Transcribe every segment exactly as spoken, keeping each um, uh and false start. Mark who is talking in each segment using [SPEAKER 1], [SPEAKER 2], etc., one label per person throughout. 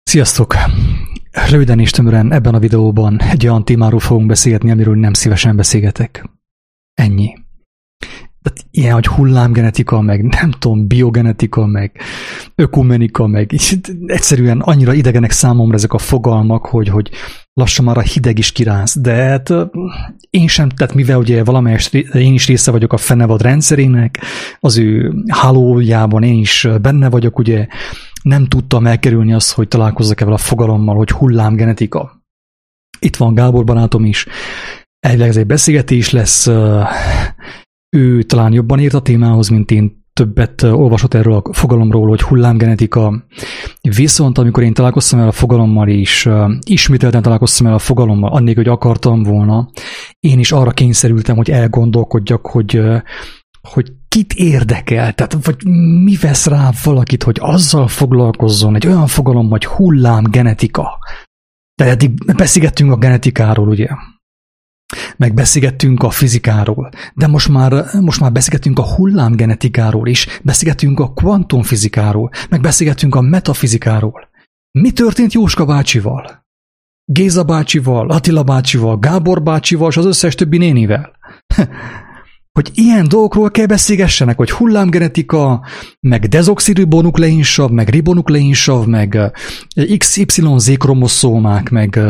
[SPEAKER 1] Sziasztok! Röviden és tömören ebben a videóban egy olyan témáról fogunk beszélgetni, amiről nem szívesen beszélgetek. Ennyi. Tehát ilyen, hogy hullámgenetika, meg nem tudom, biogenetika, meg ökumenika, meg egyszerűen annyira idegenek számomra ezek a fogalmak, hogy, hogy lassan már a hideg is kiráz. De hát én sem, tehát mivel ugye valamelyest én is része vagyok a fenevad rendszerének, az ő hálójában én is benne vagyok, ugye nem tudtam elkerülni azt, hogy találkozzak ezzel a fogalommal, hogy hullámgenetika. Itt van Gábor barátom is, elvileg ez egy beszélgetés lesz, ő talán jobban ért a témához, mint én, többet olvasott erről a fogalomról, hogy hullámgenetika. Viszont amikor én találkoztam el a fogalommal, és ismételten találkoztam el a fogalommal, annék, hogy akartam volna, én is arra kényszerültem, hogy elgondolkodjak, hogy, hogy kit érdekel, tehát vagy mi vesz rá valakit, hogy azzal foglalkozzon, egy olyan fogalom, hogy hullámgenetika. Tehát eddig beszélgettünk a genetikáról, ugye? Meg beszélgettünk a fizikáról, de most már, most már beszélgettünk a hullámgenetikáról is, beszélgettünk a kvantumfizikáról, meg beszélgettünk a metafizikáról. Mi történt Jóska bácsival? Géza bácsival, Attila bácsival, Gábor bácsival, és az összes többi nénivel? Hogy ilyen dolgokról kell beszélgessenek, hogy hullámgenetika, meg dezoxiribonukleinsav, meg ribonukleinsav, meg iksz ipszilon zé kromoszómák, meg...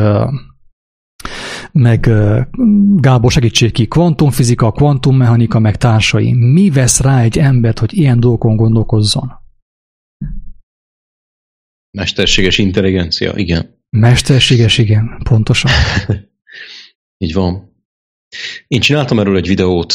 [SPEAKER 1] meg Gábor segítség ki, kvantumfizika, kvantummechanika, meg társai. Mi vesz rá egy embert, hogy ilyen dolgokon gondolkozzon?
[SPEAKER 2] Mesterséges intelligencia, igen.
[SPEAKER 1] Mesterséges, igen, pontosan.
[SPEAKER 2] Így van. Én csináltam erről egy videót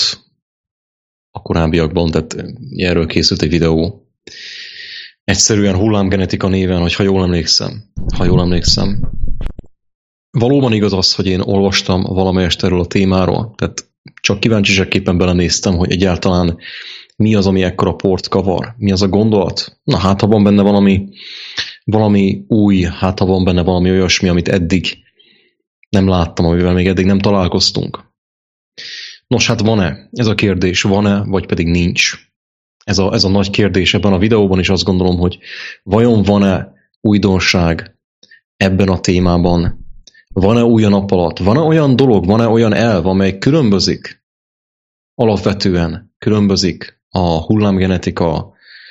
[SPEAKER 2] a korábbiakban, tehát erről készült egy videó. Egyszerűen hullámgenetika néven, hogy ha jól emlékszem, ha jól emlékszem. Valóban igaz az, hogy én olvastam valamelyest erről a témáról, tehát csak kíváncsiságképpen belenéztem, hogy egyáltalán mi az, ami ekkora port kavar, mi az a gondolat. Na hát, ha van benne valami, valami új, hát ha van benne valami olyasmi, amit eddig nem láttam, amivel még eddig nem találkoztunk. Nos, hát van-e? Ez a kérdés van-e, vagy pedig nincs? Ez a, ez a nagy kérdés ebben a videóban is azt gondolom, hogy vajon van-e újdonság ebben a témában? Van-e új a nap alatt? Van-e olyan dolog, van-e olyan elv, amely különbözik? Alapvetően különbözik a hullámgenetika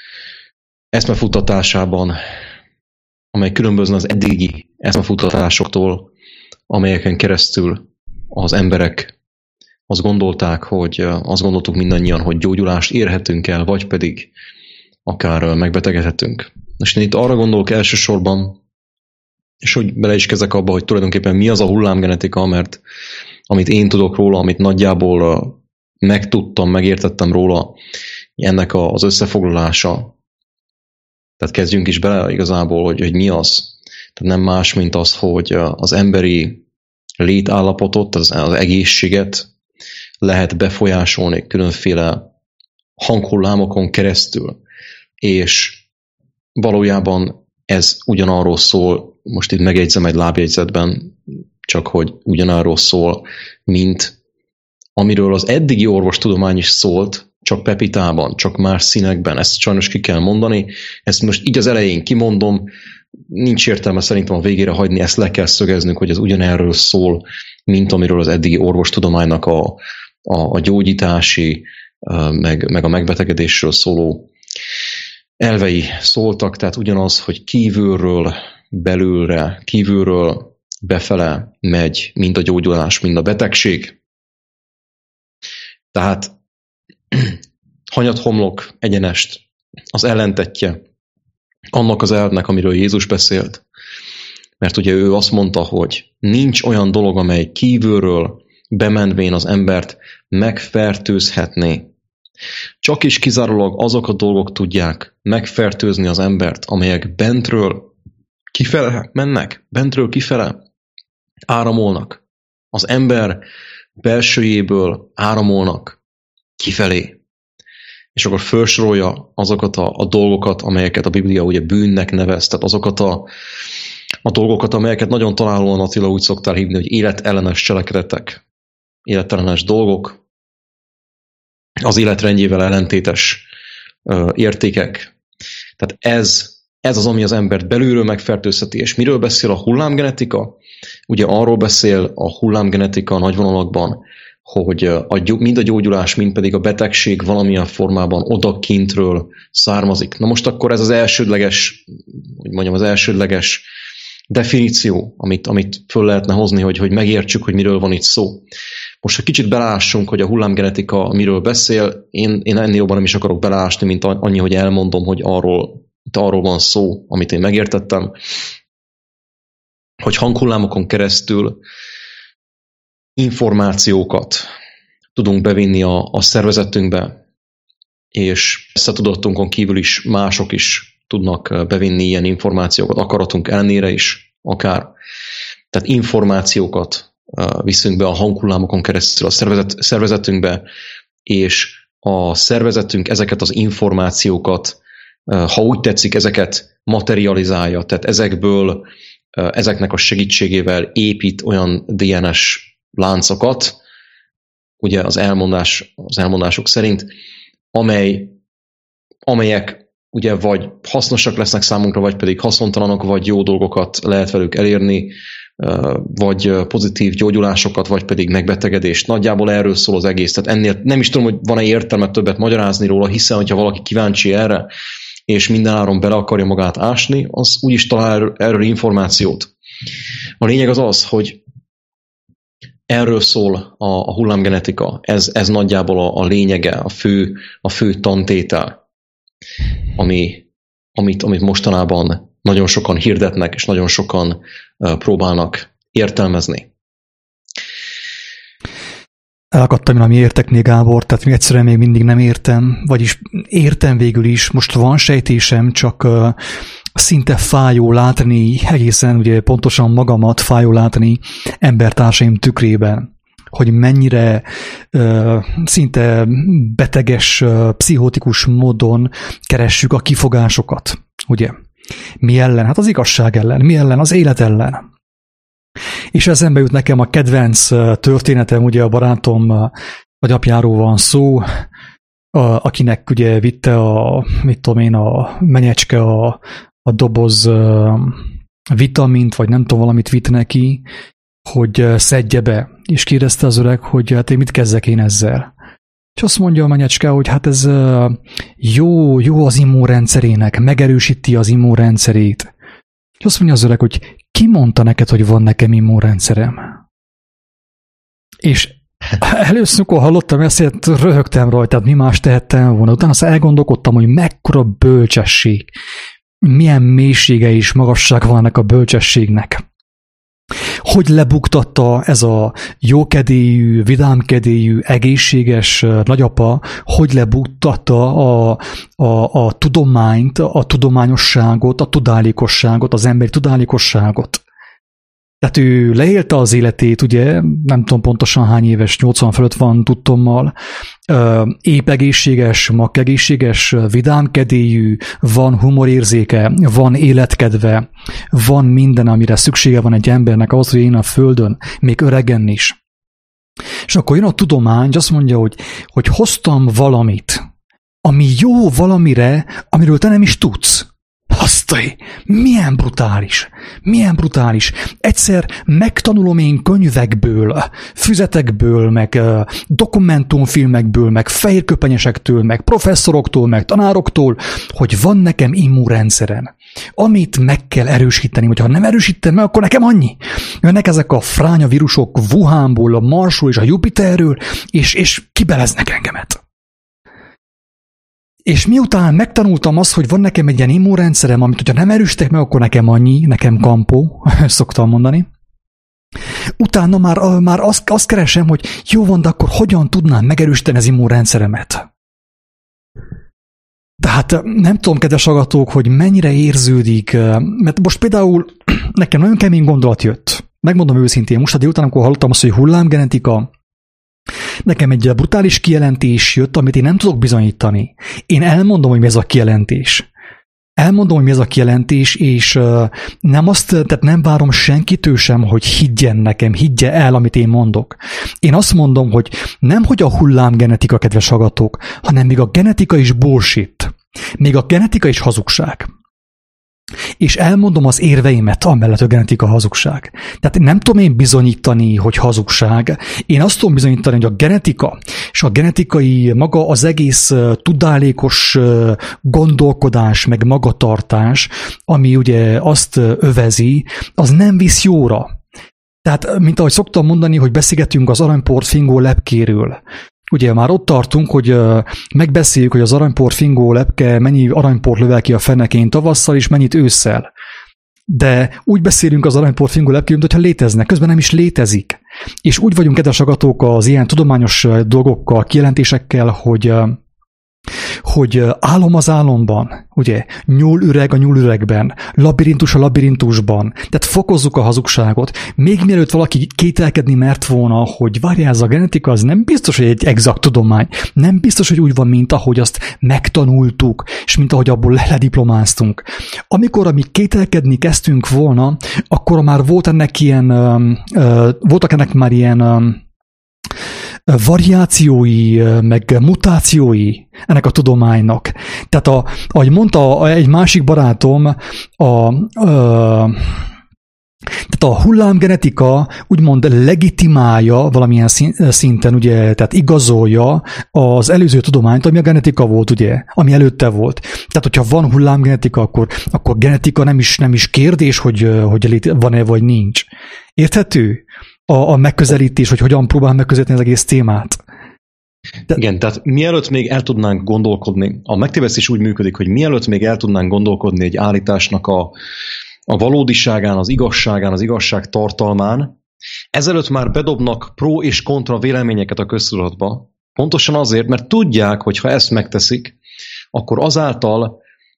[SPEAKER 2] eszmefuttatásában, amely különbözne az eddigi eszmefuttatásoktól, amelyeken keresztül az emberek azt gondolták, hogy azt gondoltuk mindannyian, hogy gyógyulást érhetünk el, vagy pedig akár megbetegedhetünk. És én itt arra gondolok elsősorban, és hogy bele is kezdek abba, hogy tulajdonképpen mi az a hullámgenetika, mert amit én tudok róla, amit nagyjából megtudtam, megértettem róla, ennek az összefoglalása. Tehát kezdjünk is bele igazából, hogy, hogy mi az. Tehát nem más, mint az, hogy az emberi létállapotot, az, az egészséget lehet befolyásolni különféle hanghullámokon keresztül. És valójában ez ugyanarról szól, most itt megjegyzem egy lábjegyzetben, csak hogy ugyanarról szól, mint amiről az eddigi orvostudomány is szólt, csak pepitában, csak más színekben. Ezt sajnos ki kell mondani. Ezt most így az elején kimondom, nincs értelme szerintem a végére hagyni, ezt le kell szögeznünk, hogy ez ugyanerről szól, mint amiről az eddigi orvostudománynak a, a, a gyógyítási, meg, meg a megbetegedésről szóló elvei szóltak, tehát ugyanaz, hogy kívülről belülre, kívülről befele megy mind a gyógyulás, mind a betegség. Tehát hanyathomlok egyenest az ellentetje annak az elvnek, amiről Jézus beszélt. Mert ugye ő azt mondta, hogy nincs olyan dolog, amely kívülről bemenvén az embert megfertőzhetné. Csak is kizárólag azok a dolgok tudják megfertőzni az embert, amelyek bentről kifele mennek, bentről kifele áramolnak. Az ember belsőjéből áramolnak kifelé. És akkor felsorolja azokat a, a dolgokat, amelyeket a Biblia ugye bűnnek nevez, tehát azokat a, a dolgokat, amelyeket nagyon találóan Attila úgy szoktál hívni, hogy életellenes cselekedetek, életellenes dolgok, az életrendjével ellentétes ö, értékek. Tehát ez ez az, ami az embert belülről megfertőzheti. És miről beszél a hullámgenetika? Ugye arról beszél a hullámgenetika nagy vonalakban, hogy a, mind a gyógyulás, mind pedig a betegség valamilyen formában odakintről származik. Na most akkor ez az elsődleges, hogy mondjam, az elsődleges definíció, amit, amit föl lehetne hozni, hogy, hogy megértsük, hogy miről van itt szó. Most, ha kicsit belássunk, hogy a hullámgenetika miről beszél, én, én ennél jobban nem is akarok belásni, mint annyi, hogy elmondom, hogy arról, arról van szó, amit én megértettem, hogy hanghullámokon keresztül információkat tudunk bevinni a, a szervezetünkbe, és összetudottunkon kívül is mások is tudnak bevinni ilyen információkat, akaratunk ellenére is akár. Tehát információkat viszünk be a hanghullámokon keresztül a szervezet, szervezetünkbe, és a szervezetünk ezeket az információkat, ha úgy tetszik, ezeket materializálja, tehát ezekből, ezeknek a segítségével épít olyan dé en es láncokat, ugye az, elmondás, az elmondások szerint, amely, amelyek ugye vagy hasznosak lesznek számunkra, vagy pedig haszontalanok, vagy jó dolgokat lehet velük elérni, vagy pozitív gyógyulásokat, vagy pedig megbetegedést. Nagyjából erről szól az egész. Tehát ennél nem is tudom, hogy van-e értelme többet magyarázni róla, hiszen, hogyha valaki kíváncsi erre, és mindenáron bele akarja magát ásni, az úgyis talál erről információt. A lényeg az az, hogy erről szól a, a hullámgenetika. Ez, ez nagyjából a, a lényege, a fő, a fő tantétel, ami, amit, amit mostanában nagyon sokan hirdetnek, és nagyon sokan uh, próbálnak értelmezni.
[SPEAKER 1] Elakadtam, ami értek még, Gábor, tehát még egyszerűen még mindig nem értem, vagyis értem végül is, most van sejtésem, csak uh, szinte fájó látni, egészen ugye pontosan magamat fájó látni embertársaim tükrében, hogy mennyire uh, szinte beteges, uh, pszichotikus módon keressük a kifogásokat, ugye? Mi ellen? Hát az igazság ellen. Mi ellen? Az élet ellen. És eszembe jut nekem a kedvenc történetem, ugye a barátom nagyapjáról van szó, a, akinek ugye vitte a, mit tudom én, a menyecske a, a doboz vitamint, vagy nem tudom, valamit vitt neki, hogy szedje be. És kérdezte az öreg, hogy hát én mit kezdek én ezzel. És azt mondja a menyecske, hogy hát ez jó, jó az immunrendszerének, megerősíti az immunrendszerét. És azt mondja az öreg, hogy ki mondta neked, hogy van nekem immunrendszerem? És először, amikor hallottam ezt, röhögtem rajta, mi más tehettem volna. Utána azt elgondolkodtam, hogy mekkora bölcsesség, milyen mélysége és magasság van ennek a bölcsességnek. Hogy lebuktatta ez a jókedélyű, vidámkedélyű, egészséges nagyapa, hogy lebuktatta a, a, a tudományt, a tudományosságot, a tudálékosságot, az emberi tudálékosságot. Tehát ő leélte az életét, ugye, nem tudom pontosan hány éves, nyolcvan fölött van tudtommal, épp egészséges, makkegészséges, vidámkedélyű, van humorérzéke, van életkedve, van minden, amire szüksége van egy embernek ahhoz, hogy én a földön, még öregen is. És akkor jön a tudomány, és azt mondja, hogy, hogy hoztam valamit, ami jó valamire, amiről te nem is tudsz. Hasztai, milyen brutális, milyen brutális. Egyszer megtanulom én könyvekből, füzetekből, meg dokumentumfilmekből, meg fehérköpenyesektől, meg professzoroktól, meg tanároktól, hogy van nekem immunrendszerem, amit meg kell erősíteni, hogyha nem erősítem meg, akkor nekem annyi. Jönnek ezek a fránya vírusok Wuhanból, a Marsról és a Jupiterről, és, és kibeleznek engemet. És miután megtanultam azt, hogy van nekem egy ilyen immunrendszerem, amit hogyha nem erősítek meg, akkor nekem annyi, nekem kampó, szoktam mondani. Utána már, már azt, azt keresem, hogy jó van, de akkor hogyan tudnám megerősíteni az immunrendszeremet? Tehát nem tudom, kedves hallgatók, hogy mennyire érződik, mert most például nekem nagyon kemény gondolat jött. Megmondom őszintén, most a délután, amikor hallottam azt, hogy hullámgenetika, nekem egy brutális kijelentés jött, amit én nem tudok bizonyítani. Én elmondom, hogy mi ez a kijelentés. Elmondom, hogy mi ez a kijelentés, és nem azt, tehát nem várom senkitől sem, hogy higgyen nekem, higgye el, amit én mondok. Én azt mondom, hogy nem, hogy a hullámgenetika, kedves hallgatók, hanem még a genetika is bullshit. Még a genetika is hazugság. és elmondom az érveimet, amellett a genetika hazugság. Tehát nem tudom én bizonyítani, hogy hazugság. Én azt tudom bizonyítani, hogy a genetika, és a genetikai maga az egész tudálékos gondolkodás, meg magatartás, ami ugye azt övezi, az nem visz jóra. Tehát, mint ahogy szoktam mondani, hogy beszélgetünk az aranyport fingó lepkéről. Ugye már ott tartunk, hogy megbeszéljük, hogy az aranyport fingó lepke mennyi aranyport lövel ki a fenekén tavasszal, és mennyit ősszel. De úgy beszélünk az aranyport fingó lepkéről, mintha léteznek, közben nem is létezik. És úgy vagyunk, kedves agatók, az ilyen tudományos dolgokkal, kijelentésekkel, hogy hogy álom az álomban, ugye, nyúlüreg a nyúlüregben, labirintus a labirintusban, tehát fokozzuk a hazugságot, még mielőtt valaki kételkedni mert volna, hogy várjál, ez a genetika, az nem biztos, hogy egy exakt tudomány, nem biztos, hogy úgy van, mint ahogy azt megtanultuk, és mint ahogy abból lediplomáztunk. Amikor mi kételkedni kezdtünk volna, akkor már volt ennek ilyen, uh, voltak ennek már ilyen uh, variációi, meg mutációi ennek a tudománynak. Tehát, a, ahogy mondta egy másik barátom, a, a, tehát a hullámgenetika úgymond legitimálja valamilyen szinten, ugye, tehát igazolja az előző tudományt, ami a genetika volt, ugye, ami előtte volt. Tehát, hogyha van hullámgenetika, akkor, akkor genetika nem is, nem is kérdés, hogy, hogy van-e vagy nincs. Érthető? A, a megközelítés, hogy hogyan próbál megközelíteni az egész témát.
[SPEAKER 2] De... Igen, tehát mielőtt még el tudnánk gondolkodni, a megtévesztés úgy működik, hogy mielőtt még el tudnánk gondolkodni egy állításnak a, a valódiságán, az igazságán, az igazság tartalmán, ezelőtt már bedobnak pro és kontra véleményeket a köztudatba. Pontosan azért, mert tudják, hogy ha ezt megteszik, akkor azáltal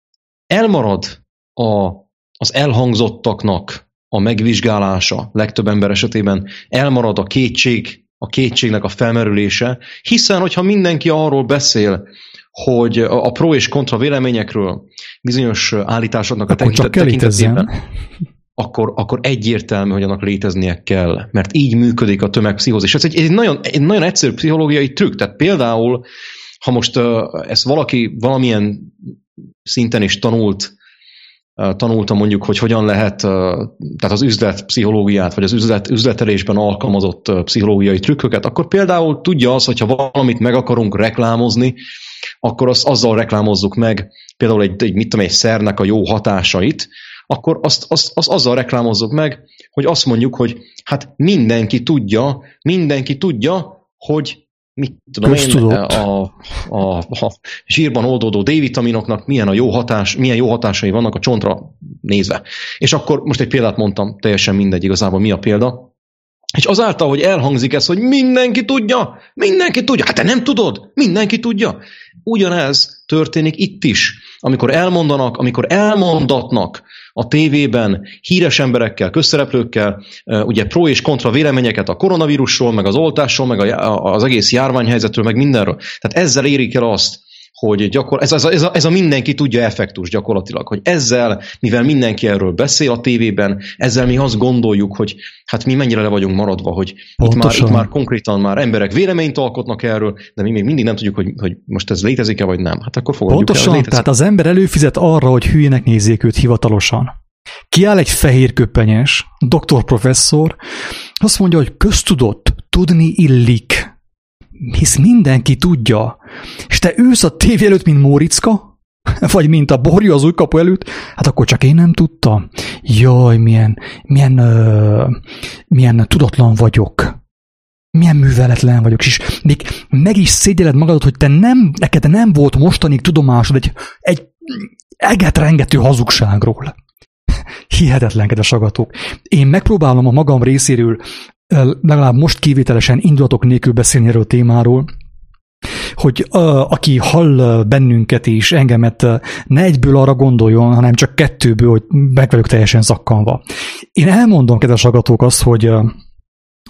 [SPEAKER 2] elmarad a, az elhangzottaknak a megvizsgálása, legtöbb ember esetében elmarad a kétség, a kétségnek a felmerülése, hiszen, hogyha mindenki arról beszél, hogy a pro és kontra véleményekről, bizonyos állításoknak a tekintetében, akkor, akkor egyértelmű, hogy annak léteznie kell, mert így működik a tömegpszichózis. Ez egy, egy, nagyon, egy nagyon egyszerű pszichológiai trükk, tehát például, ha most uh, ezt valaki valamilyen szinten is tanult, tanultam mondjuk, hogy hogyan lehet, tehát az üzletpszichológiát, vagy az üzlet, üzletelésben alkalmazott pszichológiai trükköket, akkor például tudja az, hogyha valamit meg akarunk reklámozni, akkor azt azzal reklámozzuk meg, például egy, egy, mit tudom, egy szernek a jó hatásait, akkor azt, azt, azt azzal reklámozzuk meg, hogy azt mondjuk, hogy hát mindenki tudja, mindenki tudja, hogy mit tudom én, a, a, a zsírban oldódó D-vitaminoknak milyen a jó hatás, milyen jó hatásai vannak a csontra nézve. És akkor most egy példát mondtam, teljesen mindegy igazából mi a példa. És azáltal, hogy elhangzik ez, hogy mindenki tudja, mindenki tudja, hát te nem tudod, mindenki tudja. Ugyanez történik itt is, amikor elmondanak, amikor elmondatnak a tévében híres emberekkel, közszereplőkkel, ugye pro és kontra véleményeket a koronavírusról, meg az oltásról, meg az egész járványhelyzetről, meg mindenről. Tehát ezzel érik el azt, hogy gyakor- ez, ez, a, ez, a, ez a mindenki tudja effektus gyakorlatilag, hogy ezzel, mivel mindenki erről beszél a tévében, ezzel mi azt gondoljuk, hogy hát mi mennyire le vagyunk maradva, hogy itt már, itt már konkrétan már emberek véleményt alkotnak erről, de mi még mindig nem tudjuk, hogy, hogy most ez létezik-e vagy nem. Hát akkor fogadjuk
[SPEAKER 1] Pontosan, el, tehát az ember előfizet arra, hogy hülyének nézzék őt hivatalosan. Kiáll egy fehér köpenyes, doktor professzor, azt mondja, hogy köztudott, tudni illik. Hisz mindenki tudja. És te ősz a tévé előtt, mint Móriczka? Vagy mint a borjú az új kapu előtt? Hát akkor csak én nem tudtam. Jaj, milyen, milyen, uh, milyen tudatlan vagyok. Milyen műveletlen vagyok. És még meg is szégyeled magadat, hogy te nem, neked nem volt mostanig tudomásod egy, egy egetrengető hazugságról. Hihetetlen, kedves hallgatók. Én megpróbálom a magam részéről legalább most kivételesen indulatok nélkül beszélni erről a témáról, hogy uh, aki hall bennünket és engemet, uh, ne egyből arra gondoljon, hanem csak kettőből, hogy meg vagyok teljesen zakkanva. Én elmondom, kedves hallgatók, azt, hogy uh,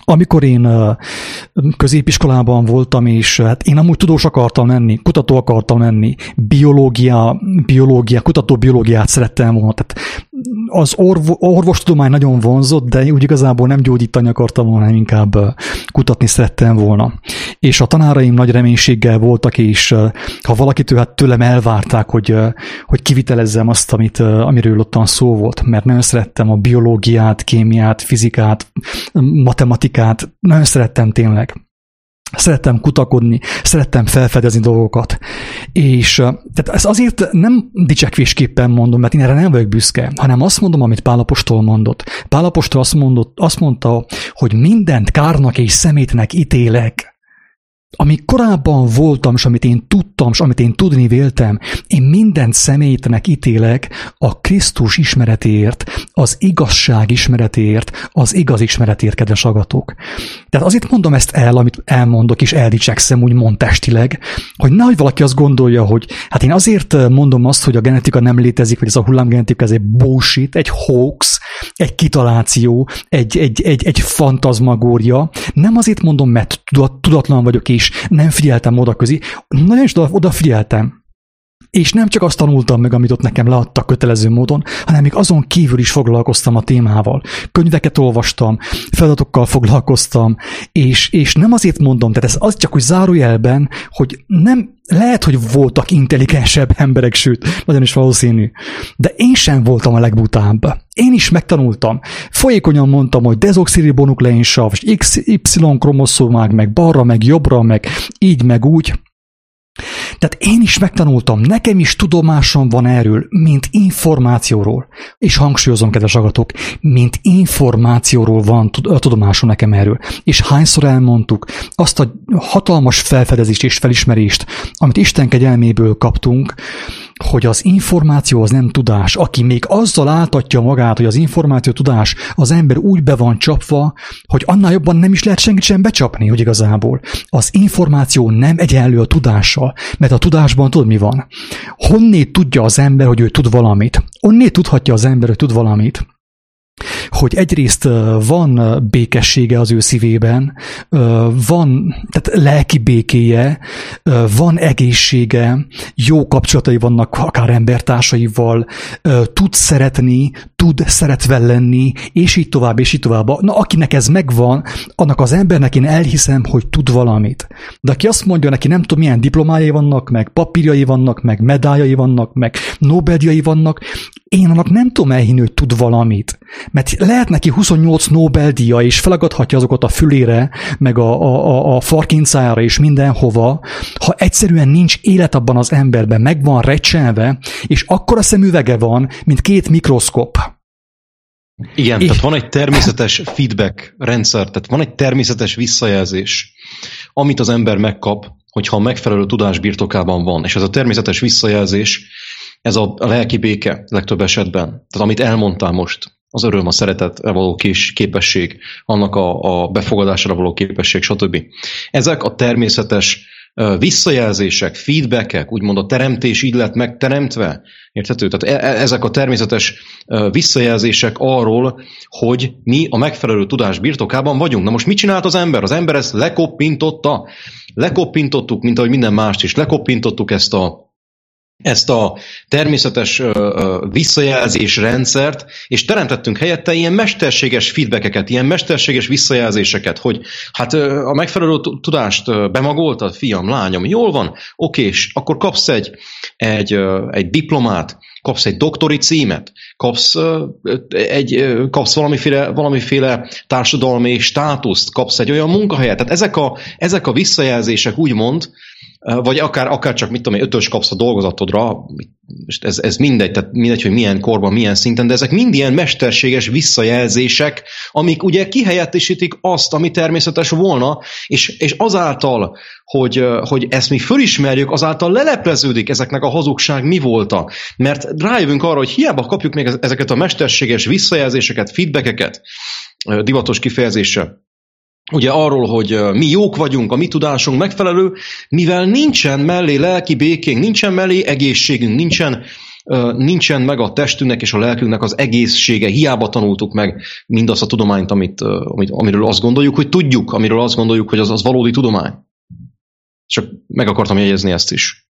[SPEAKER 1] Amikor én középiskolában voltam, és hát én amúgy tudós akartam lenni, kutató akartam lenni, biológia, biológia, kutató biológiát szerettem volna. Tehát az orvo, orvostudomány nagyon vonzott, de úgy igazából nem gyógyítani akartam volna, hanem inkább kutatni szerettem volna. És a tanáraim nagy reménységgel voltak, és ha valakitől hát tőlem elvárták, hogy, hogy kivitelezzem azt, amit, amiről ottan szó volt, mert nagyon szerettem a biológiát, kémiát, fizikát, matematikát, nagyon szerettem tényleg. Szerettem kutakodni, szerettem felfedezni dolgokat. És tehát ezt azért nem dicsekvésképpen mondom, mert én erre nem vagyok büszke, hanem azt mondom, amit Pál apostol mondott. Pál apostol azt, mondott, azt mondta, hogy mindent kárnak és szemétnek ítélek. Ami korábban voltam, és amit én tudtam, és amit én tudni véltem, én mindent személytnek ítélek a Krisztus ismeretéért, az igazság ismeretéért, az igaz ismeretéért, kedves agatok. Tehát azért mondom ezt el, amit elmondok, és eldicsekszem úgymond testileg, hogy nehogy valaki azt gondolja, hogy hát én azért mondom azt, hogy a genetika nem létezik, vagy ez a hullámgenetika, ez egy bullshit, egy hoax, egy kitaláció, egy, egy, egy, egy fantazmagória. Nem azért mondom, mert tudatlan vagyok, és nem figyeltem oda közé. Nagyon is odafigyeltem. És nem csak azt tanultam meg, amit ott nekem leadtak kötelező módon, hanem még azon kívül is foglalkoztam a témával. Könyveket olvastam, feladatokkal foglalkoztam, és, és nem azért mondom, tehát ez az csak úgy zárójelben, hogy nem lehet, hogy voltak intelligensebb emberek, sőt, nagyon is valószínű, de én sem voltam a legbutább. Én is megtanultam. Folyékonyan mondtam, hogy dezoxiribonuklein-sav, iksz ipszilon kromoszómák, meg balra, meg jobbra, meg így, meg úgy. Tehát én is megtanultam, nekem is tudomásom van erről, mint információról. És hangsúlyozom, kedves agatok, mint információról van tudomásom nekem erről. És hányszor elmondtuk azt a hatalmas felfedezést és felismerést, amit Isten kegyelméből kaptunk, hogy az információ az nem tudás. Aki még azzal áltatja magát, hogy az információ tudás, az ember úgy be van csapva, hogy annál jobban nem is lehet senkit sem becsapni, hogy igazából. Az információ nem egyenlő a tudással, mert a tudásban tudod mi van? Honnét tudja az ember, hogy ő tud valamit? Onnét tudhatja az ember, hogy tud valamit? Hogy egyrészt van békessége az ő szívében, van tehát lelki békéje, van egészsége, jó kapcsolatai vannak akár embertársaival, tud szeretni, tud szeretve lenni, és így tovább, és így tovább. Na, akinek ez megvan, annak az embernek én elhiszem, hogy tud valamit. De aki azt mondja, neki nem tudom, milyen diplomájai vannak, meg papírjai vannak, meg medáljai vannak, meg Nobel-díjai vannak, én annak nem tudom elhinni, hogy tud valamit. Mert lehet neki huszonnyolc Nobel-díja, és felagadhatja azokat a fülére, meg a, a, a farkincájára, és mindenhova, ha egyszerűen nincs élet abban az emberben, meg van recsenve, és akkora szemüvege van, mint két mikroszkop.
[SPEAKER 2] Igen, és... tehát van egy természetes feedback rendszer, tehát van egy természetes visszajelzés, amit az ember megkap, hogyha a megfelelő tudás birtokában van. És ez a természetes visszajelzés, ez a lelki béke legtöbb esetben. Tehát amit elmondtál most, az öröm, a szeretetre való kis képesség, annak a, a befogadására való képesség, stb. Ezek a természetes uh, visszajelzések, feedbackek, úgymond a teremtés így lett megteremtve, érthető? Tehát e- ezek a természetes uh, visszajelzések arról, hogy mi a megfelelő tudás birtokában vagyunk. Na most mit csinált az ember? Az ember ezt lekoppintotta. Lekoppintottuk, mint ahogy minden mást is, lekoppintottuk ezt a ezt a természetes uh, uh, visszajelzésrendszert, és teremtettünk helyette ilyen mesterséges feedbackeket, ilyen mesterséges visszajelzéseket, hogy hát uh, a megfelelő tudást uh, bemagoltad, fiam, lányom, jól van, oké, és akkor kapsz egy, egy, uh, egy diplomát, kapsz egy doktori címet, kapsz, uh, egy, uh, kapsz valamiféle, valamiféle társadalmi státuszt, kapsz egy olyan munkahelyet. Tehát ezek a, ezek a visszajelzések úgymond, vagy akár, akár csak, mit tudom én, ötös kapsz a dolgozatodra, ez, ez mindegy, tehát mindegy, hogy milyen korban, milyen szinten, de ezek mind ilyen mesterséges visszajelzések, amik ugye kihelyettesítik azt, ami természetes volna, és, és azáltal, hogy, hogy ezt mi fölismerjük, azáltal lelepleződik ezeknek a hazugság mi volta. Mert rájövünk arra, hogy hiába kapjuk még ezeket a mesterséges visszajelzéseket, feedbackeket, divatos kifejezéssel, ugye arról, hogy mi jók vagyunk, a mi tudásunk megfelelő, mivel nincsen mellé lelki békénk, nincsen mellé egészségünk, nincsen nincsen meg a testünknek és a lelkünknek az egészsége, hiába tanultuk meg mindazt a tudományt, amit, amit, amiről azt gondoljuk, hogy tudjuk, amiről azt gondoljuk, hogy az, az valódi tudomány. Csak meg akartam jegyezni ezt is.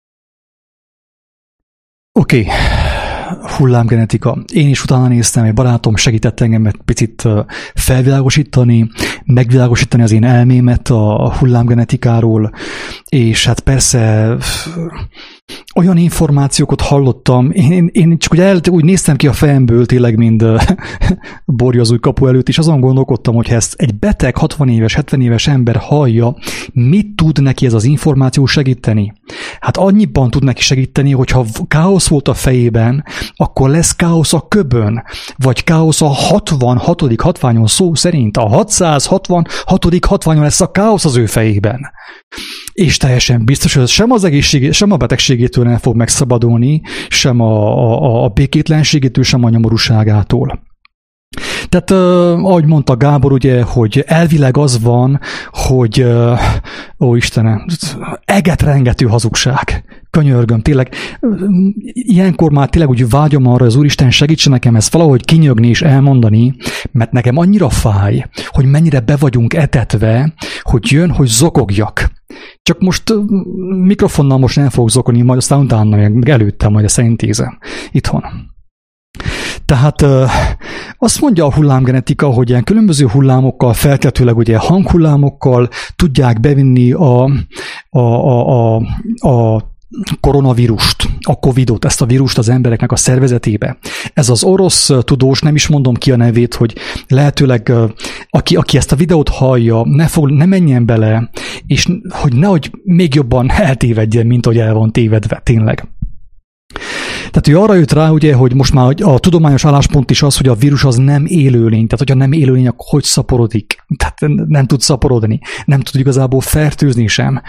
[SPEAKER 1] Oké. Okay. Hullámgenetika. Én is utána néztem, egy barátom segített engem egy picit felvilágosítani, megvilágosítani az én elmémet a hullámgenetikáról, és hát persze olyan információkat hallottam, én, én csak úgy, el, úgy néztem ki a fejemből tényleg, mint Borja az új kapu előtt, és azon gondolkodtam, hogy ha ezt egy beteg, hatvan éves, hetven éves ember hallja, mit tud neki ez az információ segíteni? Hát annyiban tud neki segíteni, hogyha káosz volt a fejében, akkor lesz káosz a köbön, vagy káosz a hatvanhatodik hatványon szó szerint, a hatszázhatvanhatodik hatványon lesz a káosz az ő fejében. És teljesen biztos, hogy sem az egészség, sem a betegségétől nem fog megszabadulni, sem a, a, a békétlenségétől, sem a nyomorúságától. Tehát, uh, ahogy mondta Gábor, ugye, hogy elvileg az van, hogy, uh, ó Istenem, eget rengető hazugság. Könyörgöm, tényleg, ilyenkor már tényleg úgy vágyom arra, hogy az Úristen segítsen nekem ezt valahogy kinyögni és elmondani, mert nekem annyira fáj, hogy mennyire be vagyunk etetve, hogy jön, hogy zokogjak. Csak most uh, mikrofonnal most nem fogok zokogni, majd aztán utána meg előtte majd ezt elintézem itthon. Tehát azt mondja a hullámgenetika, hogy ilyen különböző hullámokkal, feltetőleg ugye hanghullámokkal tudják bevinni a, a, a, a, a koronavírust, a covidot, ezt a vírust az embereknek a szervezetébe. Ez az orosz tudós, nem is mondom ki a nevét, hogy lehetőleg aki, aki ezt a videót hallja, ne, fog, ne menjen bele, és hogy nehogy még jobban eltévedjen, mint ahogy el van tévedve, tényleg. Tehát ő arra jött rá, ugye, hogy most már a tudományos álláspont is az, hogy a vírus az nem élőlény. Tehát, hogyha nem élőlény, akkor hogy szaporodik? Tehát nem tud szaporodni. Nem tud igazából fertőzni sem.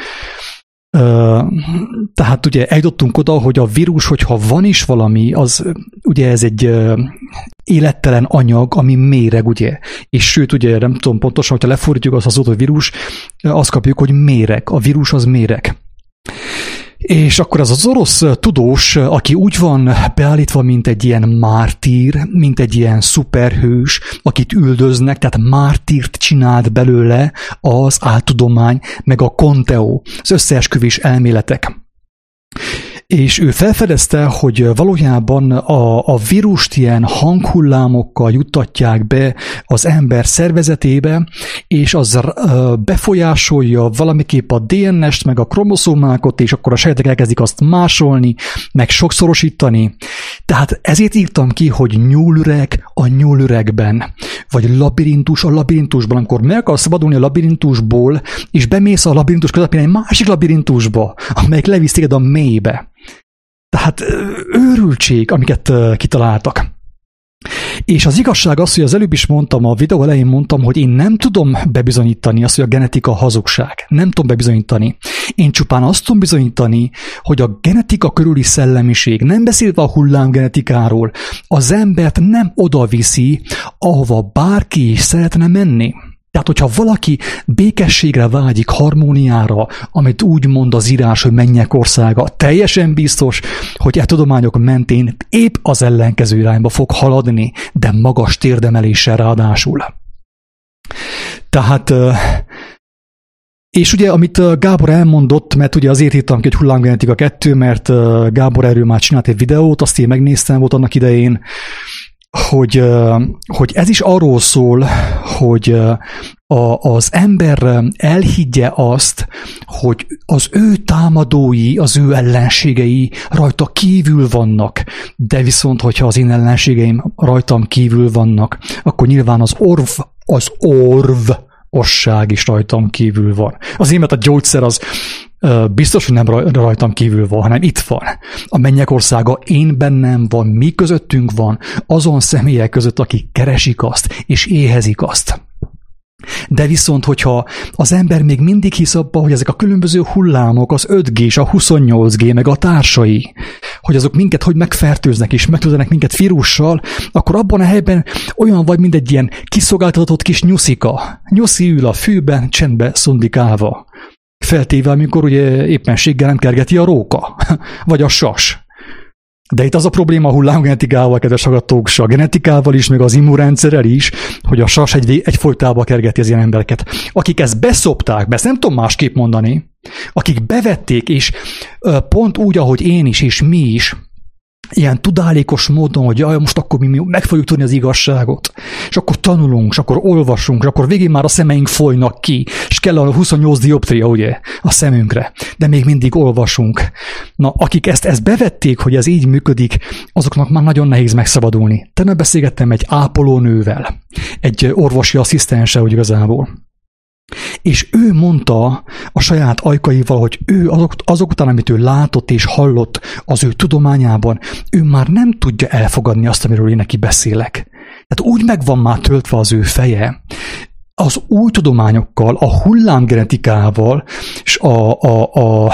[SPEAKER 1] Tehát ugye eljutottunk oda, hogy a vírus, hogyha van is valami, az ugye ez egy élettelen anyag, ami méreg, ugye. És sőt, ugye nem tudom pontosan, hogyha lefordítjuk azt az szót, hogy vírus, azt kapjuk, hogy méreg. A vírus az méreg. És akkor ez az orosz tudós, aki úgy van beállítva, mint egy ilyen mártír, mint egy ilyen szuperhős, akit üldöznek, tehát mártírt csinált belőle az áltudomány, meg a konteó, az összeesküvés elméletek. És ő felfedezte, hogy valójában a, a vírust ilyen hanghullámokkal juttatják be az ember szervezetébe, és az befolyásolja valamiképp a dé en est, meg a kromoszómákat, és akkor a sejtek elkezdik azt másolni, meg sokszorosítani. Tehát ezért írtam ki, hogy nyúlüreg a nyúlüregben, vagy labirintus a labirintusban. Amikor meg akarsz szabadulni a labirintusból, és bemész a labirintus közepén egy másik labirintusba, amelyik levisz téged a mélybe. Tehát őrültség, amiket kitaláltak. És az igazság az, hogy az előbb is mondtam, a videó elején mondtam, hogy én nem tudom bebizonyítani azt, hogy a genetika hazugság. Nem tudom bebizonyítani. Én csupán azt tudom bizonyítani, hogy a genetika körüli szellemiség, nem beszélve a hullámgenetikáról, az embert nem oda viszi, ahova bárki is szeretne menni. Tehát, hogyha valaki békességre vágyik, harmóniára, amit úgy mond az írás, hogy mennyek országa, teljesen biztos, hogy e tudományok mentén épp az ellenkező irányba fog haladni, de magas térdemeléssel ráadásul. Tehát, és ugye, amit Gábor elmondott, mert ugye azért írtam ki, hogy hullámgenetika kettő, mert Gábor erről már csinált egy videót, azt én megnéztem, volt annak idején, hogy, hogy ez is arról szól, hogy a, az ember elhiggye azt, hogy az ő támadói, az ő ellenségei rajta kívül vannak, de viszont, hogyha az én ellenségeim rajtam kívül vannak, akkor nyilván az orv, az orv, osság is rajtam kívül van. Azért, mert a gyógyszer az biztos, hogy nem rajtam kívül van, hanem itt van. A mennyek országa én bennem van, mi közöttünk van, azon személyek között, akik keresik azt, és éhezik azt. De viszont, hogyha az ember még mindig hisz abba, hogy ezek a különböző hullámok, az öt gé, a huszonnyolc gé, meg a társai, hogy azok minket hogy megfertőznek és megtudnak minket vírussal, akkor abban a helyben olyan vagy, mint egy ilyen kiszolgáltatott kis nyuszika. Nyuszi ül a fűben, csendbe szundikálva. Feltéve, amikor ugye éppenséggel nem kergeti a róka, vagy a sas. De itt az a probléma a hullámgenetikával, kedves hallgatók, a genetikával is, meg az immunrendszerrel is, hogy a sas egy, egyfolytában kergeti az ilyen embereket. Akik ezt beszopták, be ezt nem tudom másképp mondani, akik bevették, és pont úgy, ahogy én is, és mi is, ilyen tudálékos módon, hogy jaj, most akkor mi meg fogjuk tudni az igazságot, és akkor tanulunk, és akkor olvasunk, és akkor végén már a szemeink folynak ki, és kell a huszonnyolc dioptria, ugye, a szemünkre, de még mindig olvasunk. Na, akik ezt, ezt bevették, hogy ez így működik, azoknak már nagyon nehéz megszabadulni. Tegnap beszélgettem egy ápolónővel, egy orvosi asszisztenssel, úgy igazából. És ő mondta a saját ajkaival, hogy ő azok, azok után, amit ő látott és hallott az ő tudományában, ő már nem tudja elfogadni azt, amiről én neki beszélek. Tehát úgy meg van már töltve az ő feje, az új tudományokkal, a hullámgenetikával, és a, a, a,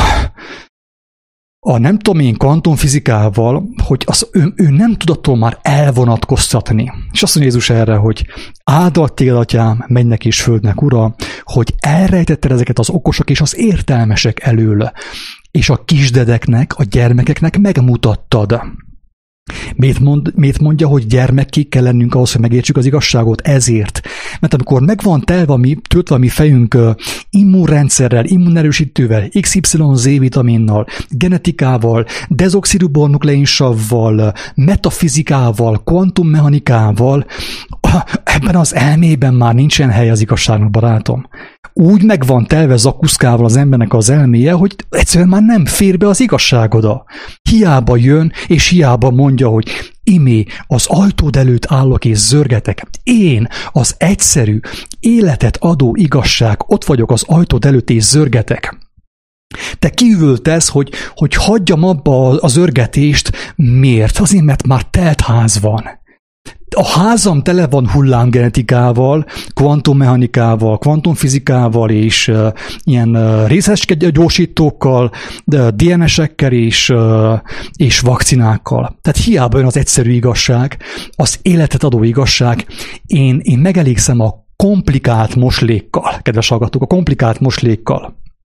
[SPEAKER 1] a nem tudom én kvantumfizikával, hogy az, ő, ő nem tud attól már elvonatkoztatni. És azt mondja Jézus erre, hogy áldott téged, atyám, mennek és földnek ura, hogy elrejtetted ezeket az okosok és az értelmesek elől, és a kisdedeknek, a gyermekeknek megmutattad. Miért, mond, miért mondja, hogy gyermekké kell lennünk ahhoz, hogy megértsük az igazságot? Ezért. Mert amikor megvan telve a mi, töltve a mi fejünk immunrendszerrel, immunerősítővel, iksz ipszilon zé vitaminnal, genetikával, dezoxiribonukleinsavval, metafizikával, kvantummechanikával, ebben az elmében már nincsen hely az igazságnak, barátom. Úgy meg van telve zakuszkával az embernek az elméje, hogy egyszerűen már nem fér be az igazságoda. Hiába jön, és hiába mondja, hogy imé, az ajtód előtt állok és zörgetek. Én, az egyszerű, életet adó igazság, ott vagyok az ajtód előtt és zörgetek. Te kiüvöltesz, hogy, hogy hagyjam abba a zörgetést. Miért? Azért, mert már telt ház van. A házam tele van hullámgenetikával, kvantummechanikával, kvantumfizikával és uh, ilyen uh, részecskegyorsítókkal, dé en es-ekkel és, uh, és vakcinákkal. Tehát hiába jön az egyszerű igazság, az életet adó igazság. Én, én megelégszem a komplikált moslékkal, kedves hallgatók, a komplikált moslékkal.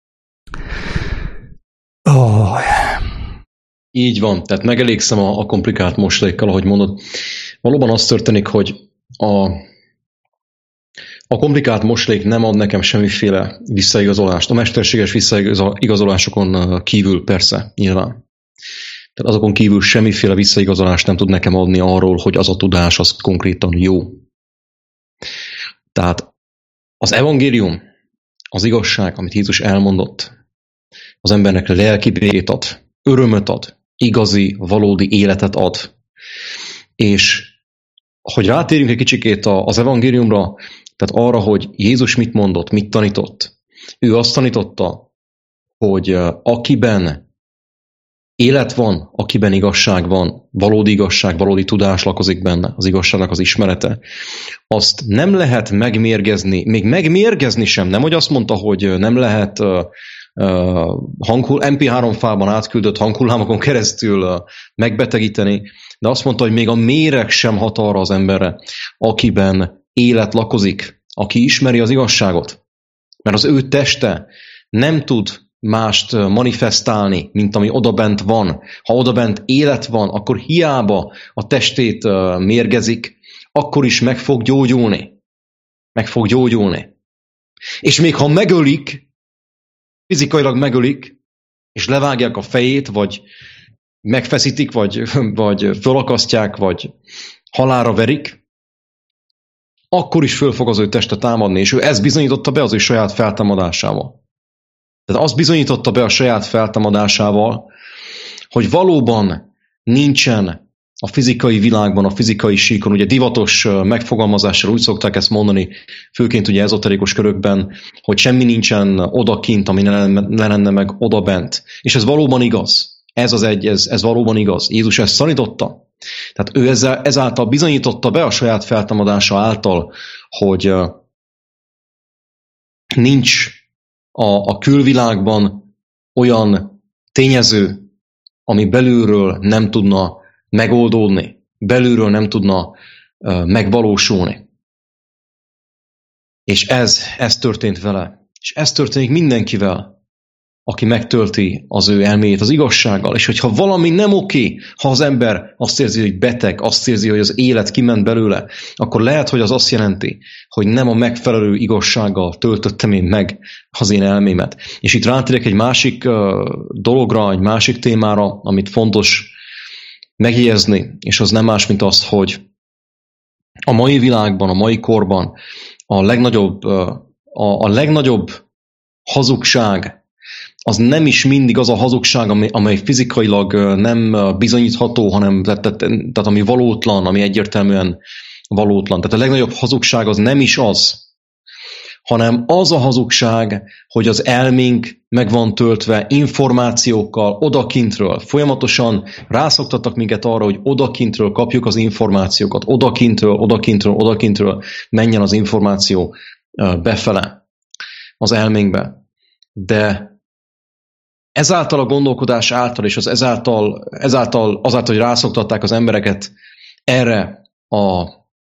[SPEAKER 1] Oh.
[SPEAKER 2] Így van, tehát megelégszem a, a komplikált moslékkal, ahogy mondod. Valóban az történik, hogy a, a komplikált moslék nem ad nekem semmiféle visszaigazolást. A mesterséges visszaigazolásokon kívül persze, nyilván. Tehát azokon kívül semmiféle visszaigazolást nem tud nekem adni arról, hogy az a tudás az konkrétan jó. Tehát az evangélium, az igazság, amit Jézus elmondott, az embernek lelki békét ad, örömöt ad, igazi, valódi életet ad. És hogy rátérjünk egy kicsikét az evangéliumra, tehát arra, hogy Jézus mit mondott, mit tanított. Ő azt tanította, hogy akiben élet van, akiben igazság van, valódi igazság, valódi tudás lakozik benne, az igazságnak az ismerete, azt nem lehet megmérgezni, még megmérgezni sem, nem, hogy azt mondta, hogy nem lehet uh, uh, hanghull, em pé három fában átküldött hanghullámokon keresztül uh, megbetegíteni, de azt mondta, hogy még a méreg sem hat arra az emberre, akiben élet lakozik, aki ismeri az igazságot. Mert az ő teste nem tud mást manifestálni, mint ami odabent van. Ha odabent élet van, akkor hiába a testét mérgezik, akkor is meg fog gyógyulni. Meg fog gyógyulni. És még ha megölik, fizikailag megölik, és levágják a fejét, vagy megfeszítik, vagy, vagy fölakasztják, vagy halálra verik, akkor is föl fog az ő teste támadni, és ő ezt bizonyította be az ő saját feltámadásával. Tehát azt bizonyította be a saját feltámadásával, hogy valóban nincsen a fizikai világban, a fizikai síkon, ugye divatos megfogalmazással úgy szokták ezt mondani, főként ugye ezoterikus körökben, hogy semmi nincsen odakint, ami ne lenne meg odabent. És ez valóban igaz. Ez az egy, ez, ez valóban igaz. Jézus ezt tanította. Tehát ő ezzel, ezáltal bizonyította be a saját feltámadása által, hogy nincs a, a külvilágban olyan tényező, ami belülről nem tudna megoldódni, belülről nem tudna uh, megvalósulni. És ez, ez történt vele. És ez történik mindenkivel. aki megtölti az ő elméjét az igazsággal, és hogyha valami nem oké, ha az ember azt érzi, hogy beteg, azt érzi, hogy az élet kiment belőle, akkor lehet, hogy az azt jelenti, hogy nem a megfelelő igazsággal töltöttem én meg az én elmémet. És itt rátérek egy másik uh, dologra, egy másik témára, amit fontos megjegyezni, és az nem más, mint az, hogy a mai világban, a mai korban a legnagyobb, uh, a, a legnagyobb hazugság az nem is mindig az a hazugság, amely, amely fizikailag nem bizonyítható, hanem tehát, tehát, tehát ami valótlan, ami egyértelműen valótlan. Tehát a legnagyobb hazugság az nem is az, hanem az a hazugság, hogy az elménk meg van töltve információkkal odakintről. Folyamatosan rászoktattak minket arra, hogy odakintről kapjuk az információkat. Odakintről, odakintről, odakintről menjen az információ befele az elménkbe. De ezáltal a gondolkodás által, és az ezáltal, ezáltal azáltal, hogy rászoktatták az embereket erre a,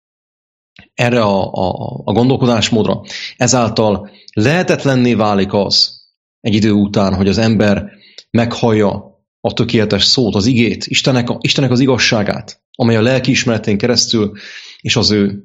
[SPEAKER 2] erre a, a, a gondolkodásmódra, ezáltal lehetetlenné válik az egy idő után, hogy az ember meghallja a tökéletes szót, az igét, Istennek, a, Istennek az igazságát, amely a lelkiismeretén keresztül, és az ő,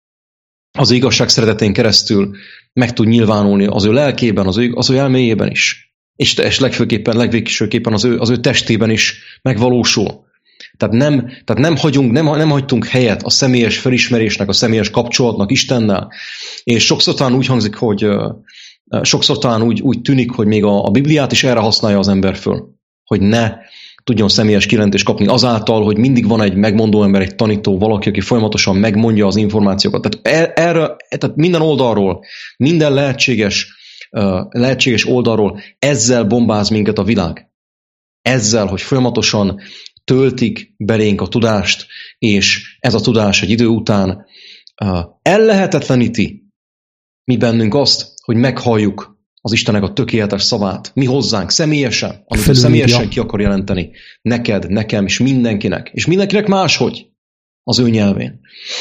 [SPEAKER 2] az ő igazság szeretetén keresztül meg tud nyilvánulni az ő lelkében, az ő, az ő elméjében is. És, és legfőképpen, legvégsőképpen az ő, az ő testében is megvalósul. Tehát nem, tehát nem, hagyunk, nem, nem hagytunk helyet a személyes felismerésnek, a személyes kapcsolatnak Istennel. És sokszor talán úgy hangzik, hogy sokszor talán úgy, úgy tűnik, hogy még a, a Bibliát is erre használja az ember föl, hogy ne tudjon személyes kijelentést kapni azáltal, hogy mindig van egy megmondó ember, egy tanító, valaki, aki folyamatosan megmondja az információkat. Tehát, erre, tehát minden oldalról, minden lehetséges lehetséges oldalról ezzel bombáz minket a világ. Ezzel, hogy folyamatosan töltik belénk a tudást, és ez a tudás egy idő után ellehetetleníti mi bennünk azt, hogy meghalljuk az Istennek a tökéletes szavát. Mi hozzánk, személyesen, amit ő személyesen ki akar jelenteni. Neked, nekem, és mindenkinek. És mindenkinek máshogy az ő nyelvén.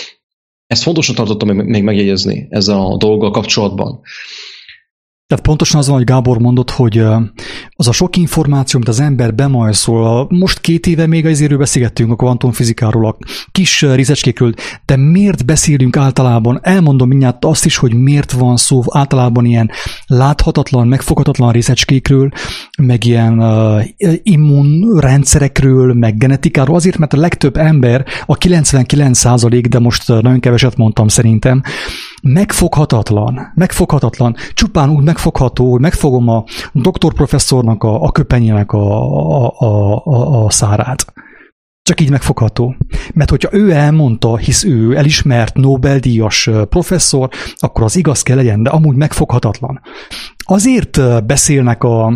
[SPEAKER 2] Ezt fontosnak tartottam még megjegyezni ezzel a dolggal kapcsolatban.
[SPEAKER 1] Tehát pontosan az van, hogy Gábor mondott, hogy az a sok információ, amit az ember bemajszol, most két éve még azért beszélgettünk a kvantumfizikáról, a kis rizecskékről, de miért beszélünk általában, elmondom mindjárt azt is, hogy miért van szó általában ilyen láthatatlan, megfoghatatlan rizecskékről, meg ilyen uh, immunrendszerekről, meg genetikáról, azért, mert a legtöbb ember, a kilencvenkilenc százalék, de most nagyon keveset mondtam szerintem, megfoghatatlan, megfoghatatlan, csupán úgy megfogható, hogy megfogom a doktorprofesszornak a, a köpenyének a, a, a, a, a szárát. Csak így megfogható. Mert hogyha ő elmondta, hisz ő elismert Nobel-díjas professzor, akkor az igaz kell legyen, de amúgy megfoghatatlan. Azért beszélnek a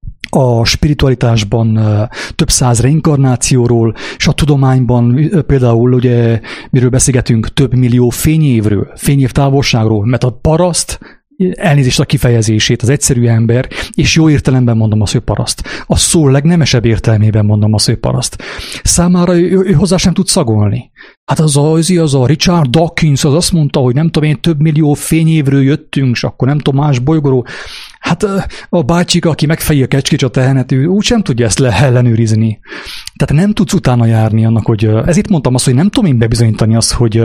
[SPEAKER 1] a spiritualitásban több száz reinkarnációról, és a tudományban például, ugye, miről beszélgetünk, több millió fényévről, fényév távolságról, mert a paraszt, elnézést a kifejezését, az egyszerű ember, és jó értelemben mondom azt, hogy paraszt. A szó legnemesebb értelmében mondom azt, hogy paraszt. Számára ő, ő hozzá sem tud szagolni. Hát az a, az a Richard Dawkins az azt mondta, hogy nem tudom én, több millió fényévről jöttünk, és akkor nem tudom, más bolygóról. Hát a bácsika, aki megfejje a kecskét a tehenet, ő úgy sem tudja ezt le ellenőrizni. Tehát nem tudsz utána járni annak, hogy ezért mondtam azt, hogy nem tudom én bebizonyítani azt, hogy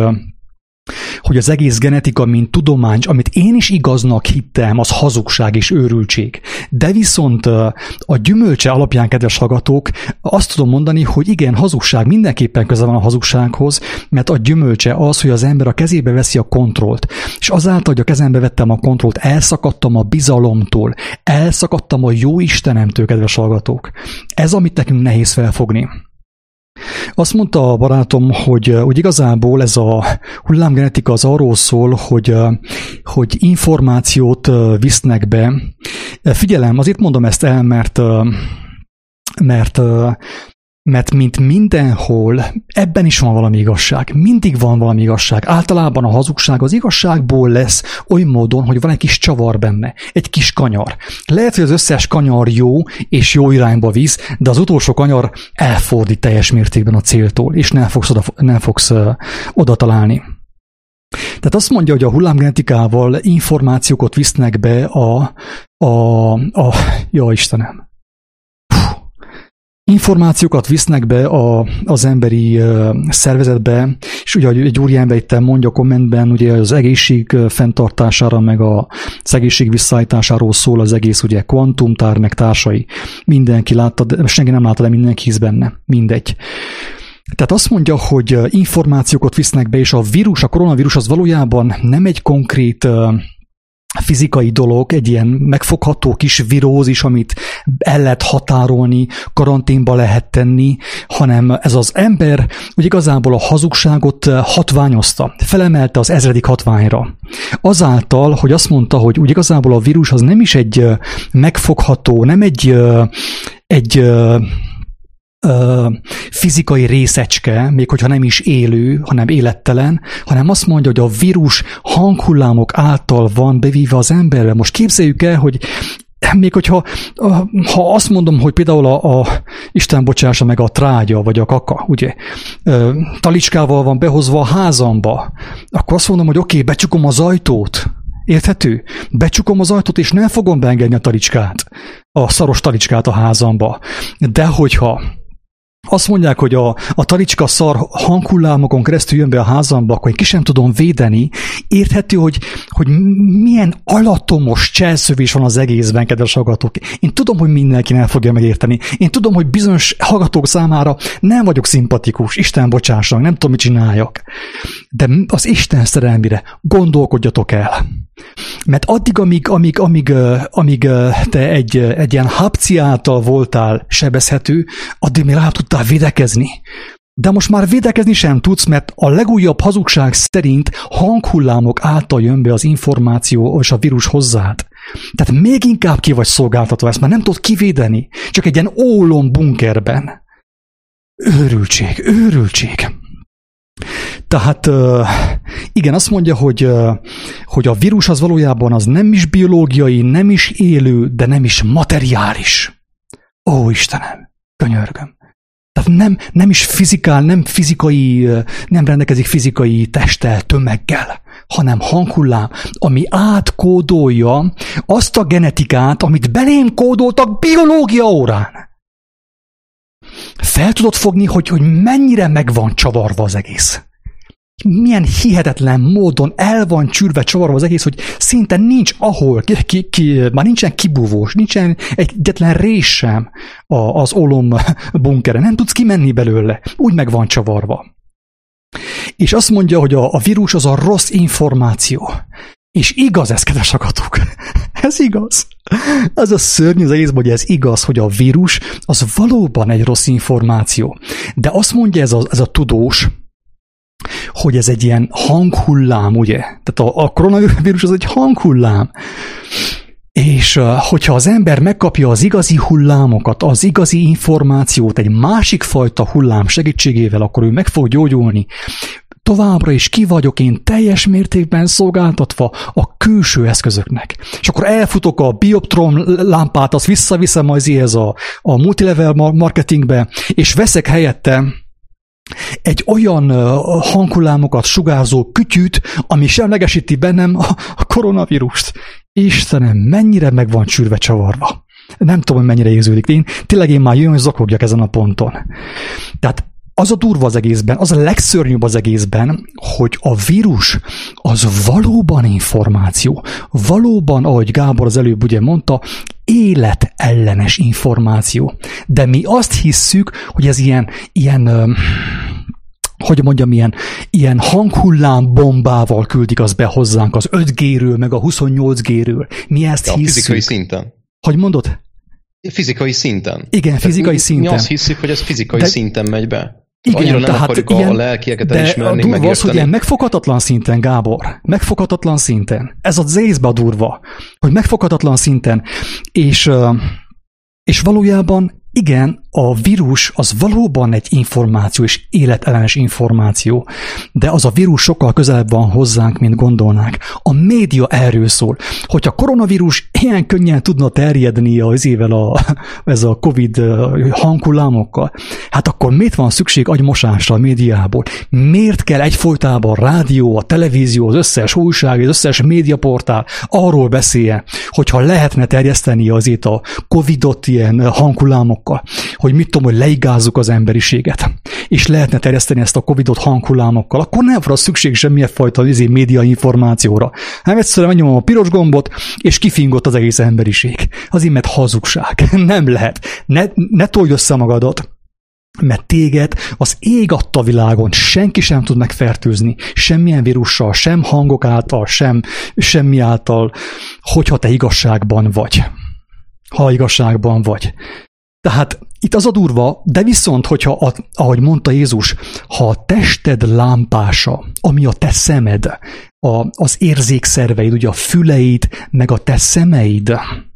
[SPEAKER 1] hogy az egész genetika, mint tudomány, amit én is igaznak hittem, az hazugság és őrültség. De viszont a gyümölcse alapján, kedves hallgatók, azt tudom mondani, hogy igen, hazugság, mindenképpen köze van a hazugsághoz, mert a gyümölcse az, hogy az ember a kezébe veszi a kontrollt. És azáltal, hogy a kezembe vettem a kontrollt, elszakadtam a bizalomtól, elszakadtam a jó Istenemtől, kedves hallgatók. Ez, amit nekünk nehéz felfogni. Azt mondta a barátom, hogy, hogy igazából ez a hullámgenetika az arról szól, hogy, hogy információt visznek be. Figyelem, azért mondom ezt el, mert, mert, mert mint mindenhol, ebben is van valami igazság. Mindig van valami igazság. Általában a hazugság az igazságból lesz oly módon, hogy van egy kis csavar benne, egy kis kanyar. Lehet, hogy az összes kanyar jó és jó irányba visz, de az utolsó kanyar elfordít teljes mértékben a céltól, és nem fogsz oda, nem fogsz, uh, oda találni. Tehát azt mondja, hogy a hullámgenetikával információkat visznek be a... a, a jó Istenem. Információkat visznek be a, az emberi uh, szervezetbe, és ugye egy úriember itt mondja a kommentben, ugye az egészség fenntartására, meg a, az egészség visszaállításáról szól az egész, ugye kvantumtár, meg társai. Mindenki látta, de senki nem látta, de mindenki hisz benne. Mindegy. Tehát azt mondja, hogy információkat visznek be, és a vírus, a koronavírus az valójában nem egy konkrét uh, fizikai dolog, egy ilyen megfogható kis virózis, amit el lehet határolni, karanténba lehet tenni, hanem ez az ember, hogy igazából a hazugságot hatványozta, felemelte az ezredik hatványra. Azáltal, hogy azt mondta, hogy úgy igazából a vírus az nem is egy megfogható, nem egy, egy Uh, fizikai részecske, még hogyha nem is élő, hanem élettelen, hanem azt mondja, hogy a vírus hanghullámok által van bevíve az emberbe. Most képzeljük el, hogy még hogyha ha azt mondom, hogy például a, a Isten bocsássa meg a trágya, vagy a kaka, ugye, uh, talicskával van behozva a házamba, akkor azt mondom, hogy oké, okay, becsukom az ajtót. Érthető? Becsukom az ajtót, és nem fogom beengedni a talicskát, a szaros talicskát a házamba. De hogyha azt mondják, hogy a, a talicska szar hanghullámokon keresztül jön be a házamba, akkor én ki sem tudom védeni. Érthető, hogy, hogy milyen alatomos cselszövés van az egészben, kedves hallgatók. Én tudom, hogy mindenki nem fogja megérteni. Én tudom, hogy bizonyos hallgatók számára nem vagyok szimpatikus. Isten bocsássanak, nem tudom, mit csináljak. De az Isten szerelmére gondolkodjatok el. Mert addig, amíg, amíg, amíg, amíg te egy, egy ilyen hapci által voltál sebezhető, addig még rá tudtál védekezni. De most már védekezni sem tudsz, mert a legújabb hazugság szerint hanghullámok által jön be az információ és a vírus hozzád. Tehát még inkább ki vagy szolgáltatva, ezt már nem tudod kivédeni. Csak egy ilyen ólom bunkerben. Őrültség, őrültség. Tehát igen, azt mondja, hogy, hogy a vírus az valójában az nem is biológiai, nem is élő, de nem is materiális. Ó, Istenem, könyörgöm. Tehát nem, nem is fizikál, nem fizikai, nem rendelkezik fizikai testtel, tömeggel, hanem hanghullám, ami átkódolja azt a genetikát, amit belém kódoltak biológia órán. Fel tudod fogni, hogy, hogy mennyire meg van csavarva az egész. Milyen hihetetlen módon el van csürve, csavarva az egész, hogy szinte nincs ahol, ki, ki, ki, már nincsen kibúvós, nincsen egyetlen rés sem az ólom bunkere, nem tudsz kimenni belőle, úgy meg van csavarva. És azt mondja, hogy a, a vírus az a rossz információ. És igaz ez, kedves hallgatók. Ez igaz. Az a szörnyű az egészben, hogy ez igaz, hogy a vírus az valóban egy rossz információ. De azt mondja ez a, ez a tudós, hogy ez egy ilyen hanghullám, ugye? Tehát a, a koronavírus az egy hanghullám. És hogyha az ember megkapja az igazi hullámokat, az igazi információt egy másik fajta hullám segítségével, akkor ő meg fog gyógyulni. Továbbra is ki vagyok én teljes mértékben szolgáltatva a külső eszközöknek. És akkor elfutok a bioptron lámpát, azt visszaviszem az ehhez a, a multilevel marketingbe, és veszek helyette egy olyan hanghullámokat sugárzó kütyűt, ami semlegesíti bennem a, a koronavírust. Istenem, mennyire meg van csürve csavarva. Nem tudom, hogy mennyire érződik. Én tényleg én már jön zakogjak ezen a ponton. Tehát az a durva az egészben, az a legszörnyűbb az egészben, hogy a vírus az valóban információ. Valóban, ahogy Gábor az előbb ugye mondta, életellenes információ. De mi azt hisszük, hogy ez ilyen, ilyen hogy mondjam, ilyen, ilyen hanghullám bombával küldik az be hozzánk az öt G-ről, meg a huszonnyolc G-ről. Mi ezt ja, hisszük.
[SPEAKER 2] Fizikai szinten.
[SPEAKER 1] Hogy mondod?
[SPEAKER 2] Fizikai szinten.
[SPEAKER 1] Igen, fizikai
[SPEAKER 2] mi,
[SPEAKER 1] szinten.
[SPEAKER 2] Mi azt hiszük, hogy ez fizikai de, szinten megy be.
[SPEAKER 1] Igen,
[SPEAKER 2] annyira nem
[SPEAKER 1] tehát
[SPEAKER 2] akarjuk
[SPEAKER 1] ilyen,
[SPEAKER 2] a lelkieket
[SPEAKER 1] de
[SPEAKER 2] elismerni,
[SPEAKER 1] a durva
[SPEAKER 2] megérteni.
[SPEAKER 1] az, hogy ilyen megfoghatatlan szinten, Gábor. Megfoghatatlan szinten. Ez az észbe a durva, hogy megfoghatatlan szinten. És, és valójában igen, a vírus az valóban egy információ, és életellenes információ, de az a vírus sokkal közelebb van hozzánk, mint gondolnánk. A média erről szól. Hogyha koronavírus ilyen könnyen tudna terjedni az évvel a, ez a Covid hanghullámokkal, hát akkor miért van szükség agymosásra a médiából? Miért kell egyfolytában a rádió, a televízió, az összes újság, az összes médiaportál arról beszéljen, hogyha lehetne terjeszteni azért a Covidot ilyen hanghullámokkal, hogy mit tudom, hogy leigázzuk az emberiséget, és lehetne terjeszteni ezt a Covidot hanghullámokkal, akkor nem van szükség semmilyen fajta azért média információra. Nem egyszerűen megnyomom a piros gombot, és kifingott az egész emberiség. Azért, mert hazugság. Nem lehet. Ne, ne tolj össze magadat, mert téged az ég adta világon senki sem tud megfertőzni, semmilyen vírussal, sem hangok által, sem semmi által, hogyha te igazságban vagy. Ha igazságban vagy. Tehát itt az a durva, de viszont, hogyha, ahogy mondta Jézus, ha a tested lámpása, ami a te szemed, a, az érzékszerveid, ugye a füleid, meg a te szemeid,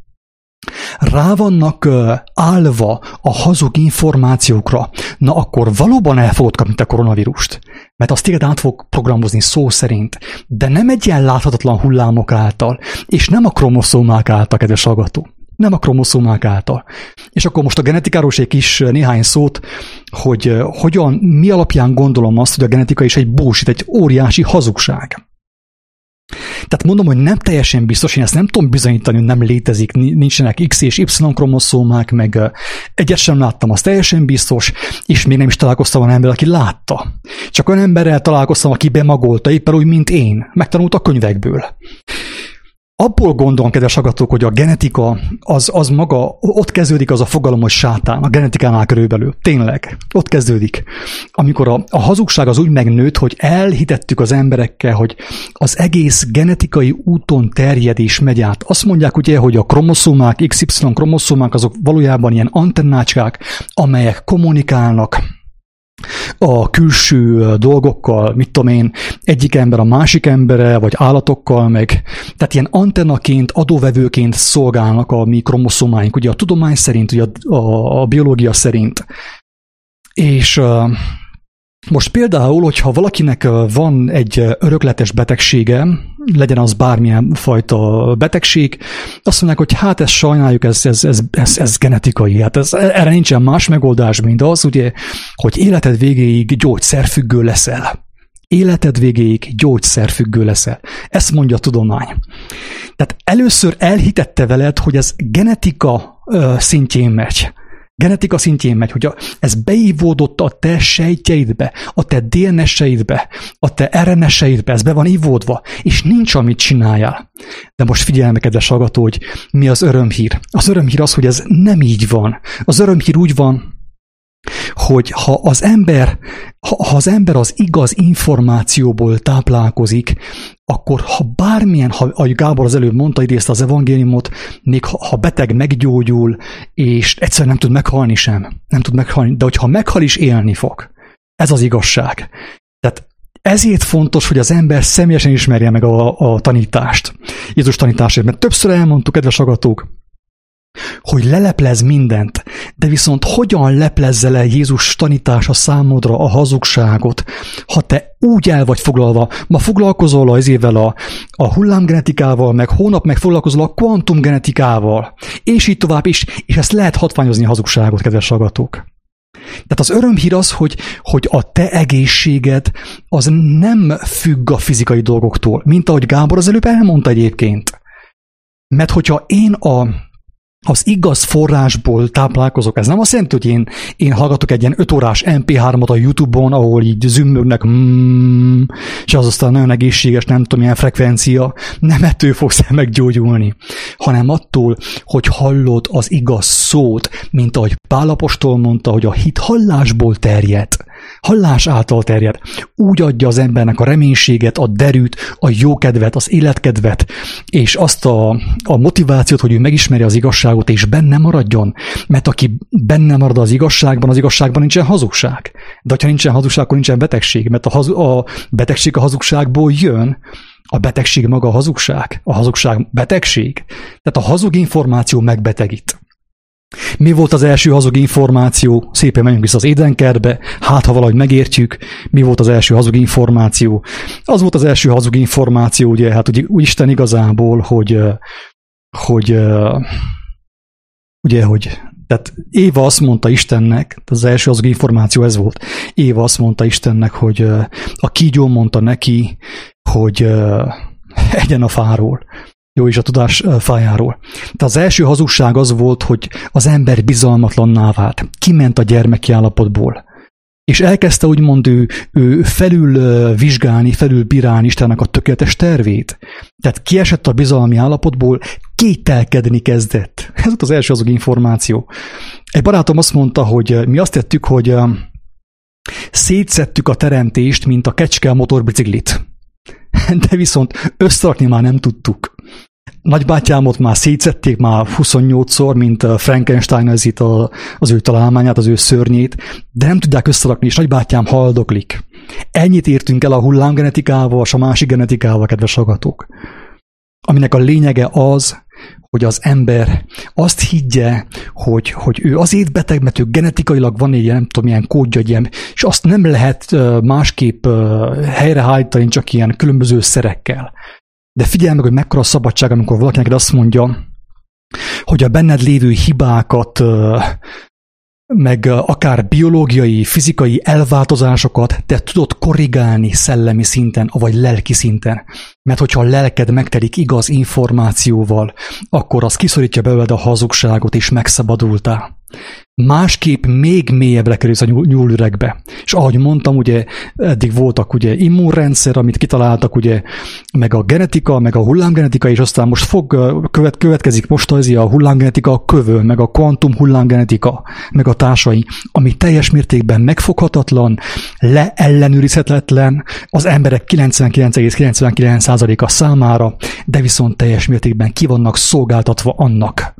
[SPEAKER 1] rá vannak állva a hazug információkra, na akkor valóban el fogod kapni a koronavírust. Mert azt téged át fog programozni szó szerint, de nem egy ilyen láthatatlan hullámok által, és nem a kromoszómák által, kedves hallgató. Nem a kromoszómák által. És akkor most a genetikáról is egy kis néhány szót, hogy hogyan, mi alapján gondolom azt, hogy a genetika is egy bullshit, egy óriási hazugság. Tehát mondom, hogy nem teljesen biztos, én ezt nem tudom bizonyítani, hogy nem létezik, nincsenek X és Y kromoszómák, meg egyet sem láttam, az teljesen biztos, és még nem is találkoztam olyan ember, aki látta. Csak olyan emberrel találkoztam, aki bemagolta, éppen úgy, mint én, megtanult a könyvekből. Abból gondolom, kedves hallgatók, hogy a genetika, az, az maga, ott kezdődik az a fogalom, hogy sátán, a genetikánál körülbelül. Tényleg, ott kezdődik. Amikor a, a hazugság az úgy megnőtt, hogy elhitettük az emberekkel, hogy az egész genetikai úton terjed és megy át. Azt mondják ugye, hogy a kromoszómák, iksz ipszilon kromoszómák, azok valójában ilyen antennácskák, amelyek kommunikálnak a külső dolgokkal, mit tudom én, egyik ember a másik embere, vagy állatokkal, meg tehát ilyen antennaként, adóvevőként szolgálnak a mi kromoszómáink, ugye a tudomány szerint, ugye a, a, a biológia szerint. És uh, most például, hogyha valakinek van egy örökletes betegsége, legyen az bármilyen fajta betegség, azt mondják, hogy hát ezt sajnáljuk, ez, ez, ez, ez, ez genetikai, hát ez, erre nincsen más megoldás, mint az, ugye, hogy életed végéig gyógyszerfüggő leszel. Életed végéig gyógyszerfüggő leszel. Ezt mondja a tudomány. Tehát először elhitette veled, hogy ez genetika ö, szintjén megy. Genetika szintjén megy, hogy a, ez beívódott a te sejtjeidbe, a te dé en es-eidbe, a te er en es-eidbe, ez be van ívódva, és nincs, amit csináljál. De most figyelj meg, kedves hallgató, hogy mi az örömhír. Az örömhír az, hogy ez nem így van. Az örömhír úgy van, hogy ha az ember, ha, ha az ember az igaz információból táplálkozik, akkor ha bármilyen, ha, ahogy Gábor az előbb mondta, idézte az evangéliumot, még ha, ha beteg meggyógyul, és egyszerűen nem tud meghalni sem, nem tud meghalni, de hogyha meghal is, élni fog. Ez az igazság. Tehát ezért fontos, hogy az ember személyesen ismerje meg a, a tanítást, Jézus tanítását, mert többször elmondtuk, kedves hallgatók, hogy leleplez mindent, de viszont hogyan leplezze le Jézus tanítása számodra a hazugságot, ha te úgy el vagy foglalva, ma foglalkozol az évvel a, a hullámgenetikával, meg hónap meg foglalkozol a kvantumgenetikával, és így tovább is, és ezt lehet hatványozni a hazugságot, kedves hallgatók. Tehát az örömhír az, hogy, hogy a te egészséged az nem függ a fizikai dolgoktól, mint ahogy Gábor az előbb elmondta egyébként. Mert hogyha én a az igaz forrásból táplálkozok. Ez nem azt jelenti, hogy én, én hallgatok egy ilyen öt órás em pé hármat a YouTube-on, ahol így zümmögnek, mm, és az aztán nagyon egészséges, nem tudom, milyen frekvencia. Nem ettől fogsz meggyógyulni, hanem attól, hogy hallod az igaz szót, mint ahogy Pál apostol mondta, hogy a hit hallásból terjed. Hallás által terjed. Úgy adja az embernek a reménységet, a derűt, a jókedvet, az életkedvet, és azt a, a motivációt, hogy ő megismerje az igazságot, és benne maradjon. Mert aki benne marad az igazságban, az igazságban nincsen hazugság. De ha nincsen hazugság, akkor nincsen betegség, mert a, hazu, a betegség a hazugságból jön. A betegség maga a hazugság. A hazugság betegség. Tehát a hazug információ megbetegít. Mi volt az első hazug információ? Szépen menjünk vissza az Édenkertbe, hát ha valahogy megértjük, mi volt az első hazug információ? Az volt az első hazug információ, ugye, hát ugye Isten igazából, hogy, hogy ugye, hogy tehát Éva azt mondta Istennek, az első hazug információ ez volt, Éva azt mondta Istennek, hogy a kígyó mondta neki, hogy egyen a fáról. Jó, és a tudás fájáról. Tehát az első hazugság az volt, hogy az ember bizalmatlanná vált. Kiment a gyermeki állapotból. És elkezdte úgymond ő, ő felül vizsgálni, felül bírálni Istennek a tökéletes tervét. Tehát kiesett a bizalmi állapotból, kételkedni kezdett. Ez volt az első hazug információ. Egy barátom azt mondta, hogy mi azt tettük, hogy szétszedtük a teremtést, mint a kecske a motorbiciklit. De viszont összerakni már nem tudtuk. Nagybátyámot már szétszették már huszonnyolcszor, mint Frankenstein az itt a, az ő találmányát, az ő szörnyét, de nem tudják összerakni, és nagybátyám haldoklik. Ennyit értünk el a hullámgenetikával, és a másik genetikával, kedves hallgatók. Aminek a lényege az, hogy az ember azt higgye, hogy, hogy ő azért beteg, mert ő genetikailag van egy, nem tudom, ilyen kódja, ilyen, és azt nem lehet másképp helyreállítani, csak ilyen különböző szerekkel. De figyelj meg, hogy mekkora szabadság, amikor valaki neked azt mondja, hogy a benned lévő hibákat, meg akár biológiai, fizikai elváltozásokat te tudod korrigálni szellemi szinten, vagy lelki szinten. Mert hogyha a lelked megtelik igaz információval, akkor az kiszorítja belőled a hazugságot, és megszabadultál. Másképp még mélyebbre kerülsz a nyúlüregbe. És ahogy mondtam, ugye eddig voltak ugye immunrendszer, amit kitaláltak, ugye, meg a genetika, meg a hullámgenetika, és aztán most fog, követ, következik most az a hullámgenetika, a kövön, meg a kvantum hullámgenetika, meg a társai, ami teljes mértékben megfoghatatlan, leellenőrizhetetlen az emberek kilencvenkilenc egész kilencvenkilenc százaléka számára, de viszont teljes mértékben ki vannak szolgáltatva annak.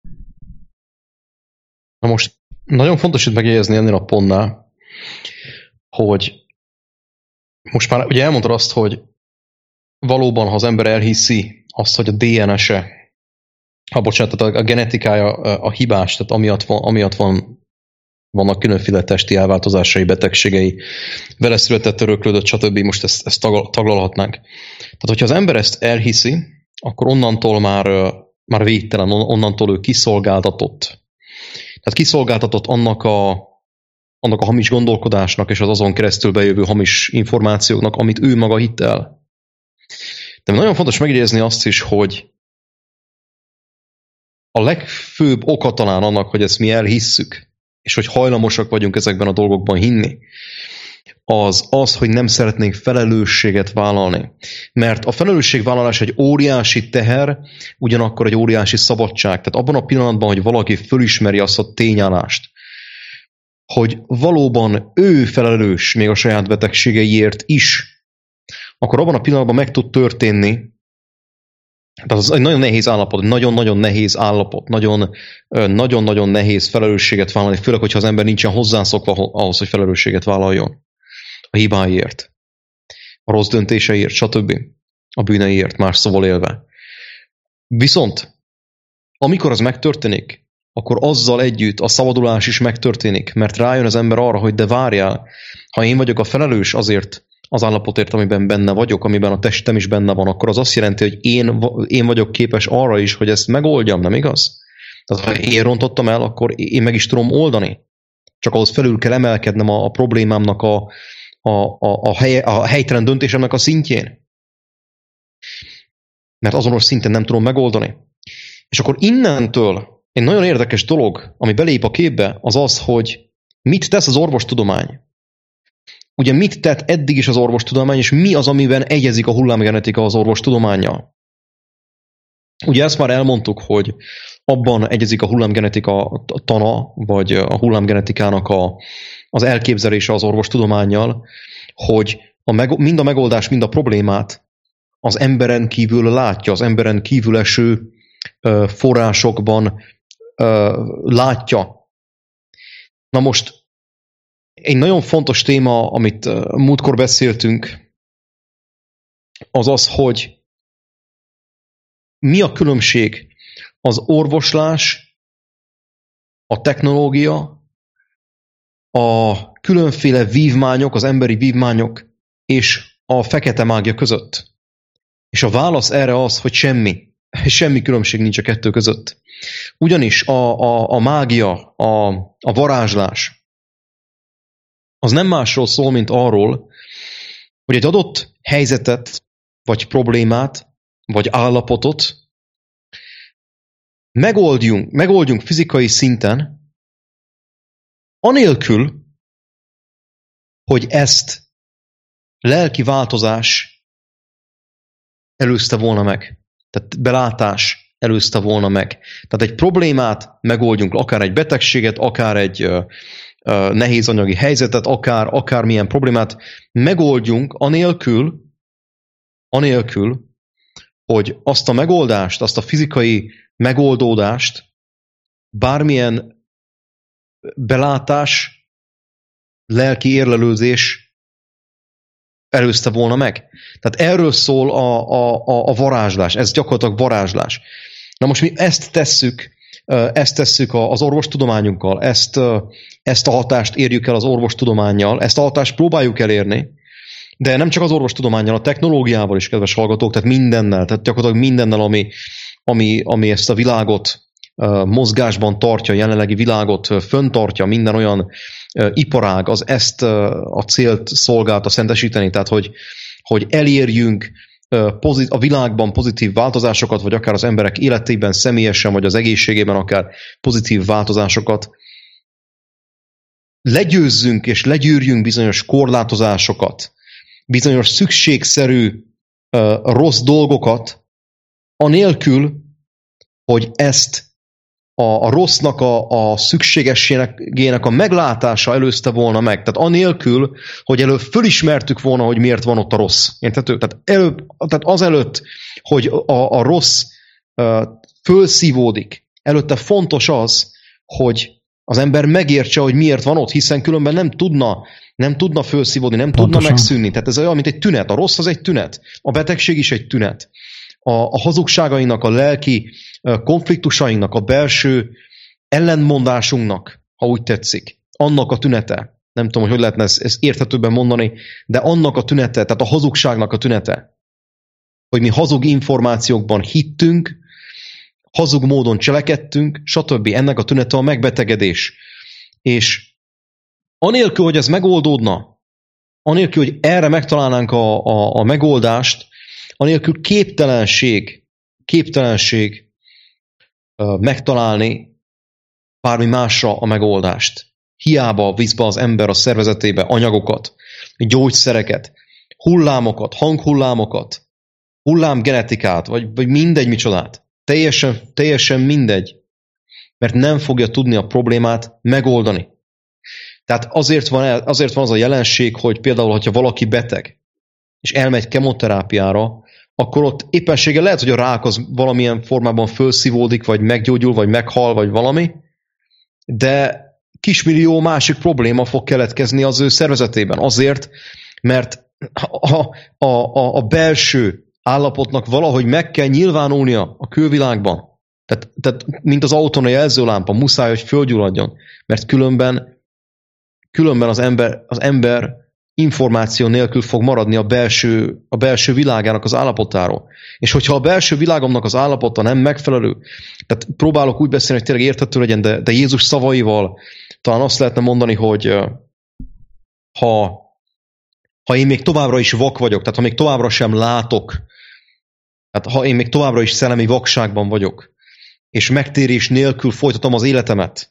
[SPEAKER 2] Na most nagyon fontos itt megjegyezni ennél a pontnál, hogy most már ugye elmondtad azt, hogy valóban, ha az ember elhiszi azt, hogy a dé en es-e, ha bocsánat, a genetikája a hibás, tehát amiatt van, amiatt van, vannak különféle testi elváltozásai, betegségei, vele született, öröklődött, stb. Most ezt, ezt taglalhatnánk. Tehát, hogyha az ember ezt elhiszi, akkor onnantól már, már védtelen, onnantól ő kiszolgáltatott. Tehát kiszolgáltatott annak a, annak a hamis gondolkodásnak és az azon keresztül bejövő hamis információknak, amit ő maga hitt el. De nagyon fontos megjegyezni azt is, hogy a legfőbb oka talán annak, hogy ezt mi elhisszük, és hogy hajlamosak vagyunk ezekben a dolgokban hinni, az az, hogy nem szeretnénk felelősséget vállalni. Mert a felelősségvállalás egy óriási teher, ugyanakkor egy óriási szabadság. Tehát abban a pillanatban, hogy valaki fölismeri azt a tényállást, hogy valóban ő felelős még a saját betegségeiért is, akkor abban a pillanatban meg tud történni, tehát az egy nagyon nehéz állapot, nagyon-nagyon nehéz állapot, nagyon-nagyon nehéz felelősséget vállalni, főleg, hogyha az ember nincsen hozzászokva ahhoz, hogy felelősséget vállaljon. A hibáiért, a rossz döntéseiért, stb. A bűneiért, más szóval élve. Viszont, amikor az megtörténik, akkor azzal együtt a szabadulás is megtörténik, mert rájön az ember arra, hogy de várjál, ha én vagyok a felelős azért az állapotért, amiben benne vagyok, amiben a testem is benne van, akkor az azt jelenti, hogy én, én vagyok képes arra is, hogy ezt megoldjam, nem igaz? Tehát ha én rontottam el, akkor én meg is tudom oldani. Csak ahhoz felül kell emelkednem a, a problémámnak a, a, a, a, hely, a helytelen döntésemnek a szintjén. Mert azonos szinten nem tudom megoldani. És akkor innentől egy nagyon érdekes dolog, ami belép a képbe, az az, hogy mit tesz az orvostudomány. Ugye mit tett eddig is az orvostudomány, és mi az, amiben egyezik a hullámgenetika az orvostudománnyal. Ugye ezt már elmondtuk, hogy abban egyezik a hullámgenetika tana, vagy a hullámgenetikának a, az elképzelése az orvostudománnyal, hogy a meg, mind a megoldás, mind a problémát az emberen kívül látja, az emberen kívül eső ö, forrásokban ö, látja. Na most egy nagyon fontos téma, amit múltkor beszéltünk, az az, hogy mi a különbség az orvoslás a technológia, a különféle vívmányok, az emberi vívmányok és a fekete mágia között. És a válasz erre az, hogy semmi. Semmi különbség nincs a kettő között. Ugyanis a, a, a mágia, a, a varázslás, az nem másról szól, mint arról, hogy egy adott helyzetet, vagy problémát, vagy állapotot megoldjunk, megoldjunk fizikai szinten, anélkül, hogy ezt lelki változás előzte volna meg. Tehát belátás előzte volna meg. Tehát egy problémát megoldjunk, akár egy betegséget, akár egy uh, uh, nehéz anyagi helyzetet, akár, akár milyen problémát megoldjunk anélkül, anélkül, hogy azt a megoldást, azt a fizikai megoldódást bármilyen belátás, lelki érlelőzés előzte volna meg. Tehát erről szól a, a, a varázslás. Ez gyakorlatilag varázslás. Na most mi ezt tesszük, ezt tesszük az orvostudományunkkal, ezt, ezt a hatást érjük el az orvostudománnyal, ezt a hatást próbáljuk elérni, de nem csak az orvostudománnyal, a technológiával is, kedves hallgatók, tehát mindennel, tehát gyakorlatilag mindennel, ami, ami, ami ezt a világot mozgásban tartja, a jelenlegi világot föntartja, minden olyan iparág, az ezt a célt szolgálta szentesíteni, tehát hogy, hogy elérjünk a világban pozitív változásokat, vagy akár az emberek életében, személyesen, vagy az egészségében akár pozitív változásokat. Legyőzzünk és legyűrjünk bizonyos korlátozásokat, bizonyos szükségszerű rossz dolgokat, anélkül, hogy ezt a, a rossznak a, a szükségességének a meglátása előzte volna meg. Tehát anélkül, hogy előbb fölismertük volna, hogy miért van ott a rossz. Érthető? Tehát, előbb, tehát azelőtt, hogy a, a rossz uh, fölszívódik, előtte fontos az, hogy az ember megértse, hogy miért van ott, hiszen különben nem tudna, nem tudna fölszívódni, nem Pontosan. tudna megszűnni. Tehát ez olyan, mint egy tünet. A rossz az egy tünet. A betegség is egy tünet. A, a hazugságainak, a lelki konfliktusainknak, a belső ellentmondásunknak, ha úgy tetszik, annak a tünete. Nem tudom, hogy hogy lehetne ezt, ezt érthetőbben mondani, de annak a tünete, tehát a hazugságnak a tünete, hogy mi hazug információkban hittünk, hazug módon cselekedtünk, stb. Ennek a tünete a megbetegedés. És anélkül, hogy ez megoldódna, anélkül, hogy erre megtalálnánk a, a, a megoldást, anélkül képtelenség, képtelenség uh, megtalálni bármi másra a megoldást. Hiába visz be az ember a szervezetébe anyagokat, gyógyszereket, hullámokat, hanghullámokat, hullámgenetikát, vagy, vagy mindegy micsodát. Teljesen, teljesen mindegy, mert nem fogja tudni a problémát megoldani. Tehát azért van, azért van az a jelenség, hogy például, hogyha valaki beteg, és elmegy kemoterápiára, akkor ott éppenséggel lehet, hogy a rák az valamilyen formában fölszívódik, vagy meggyógyul, vagy meghal, vagy valami, de kismillió másik probléma fog keletkezni az ő szervezetében. Azért, mert a, a, a, a belső állapotnak valahogy meg kell nyilvánulnia a külvilágban. Tehát, tehát mint az autón a jelzőlámpa, muszáj, hogy fölgyulladjon, mert különben, különben az ember, az ember információ nélkül fog maradni a belső, a belső világának az állapotáról. És hogyha a belső világomnak az állapota nem megfelelő, tehát próbálok úgy beszélni, hogy tényleg érthető legyen, de, de Jézus szavaival talán azt lehetne mondani, hogy ha, ha én még továbbra is vak vagyok, tehát ha még továbbra sem látok, tehát ha én még továbbra is szellemi vakságban vagyok, és megtérés nélkül folytatom az életemet,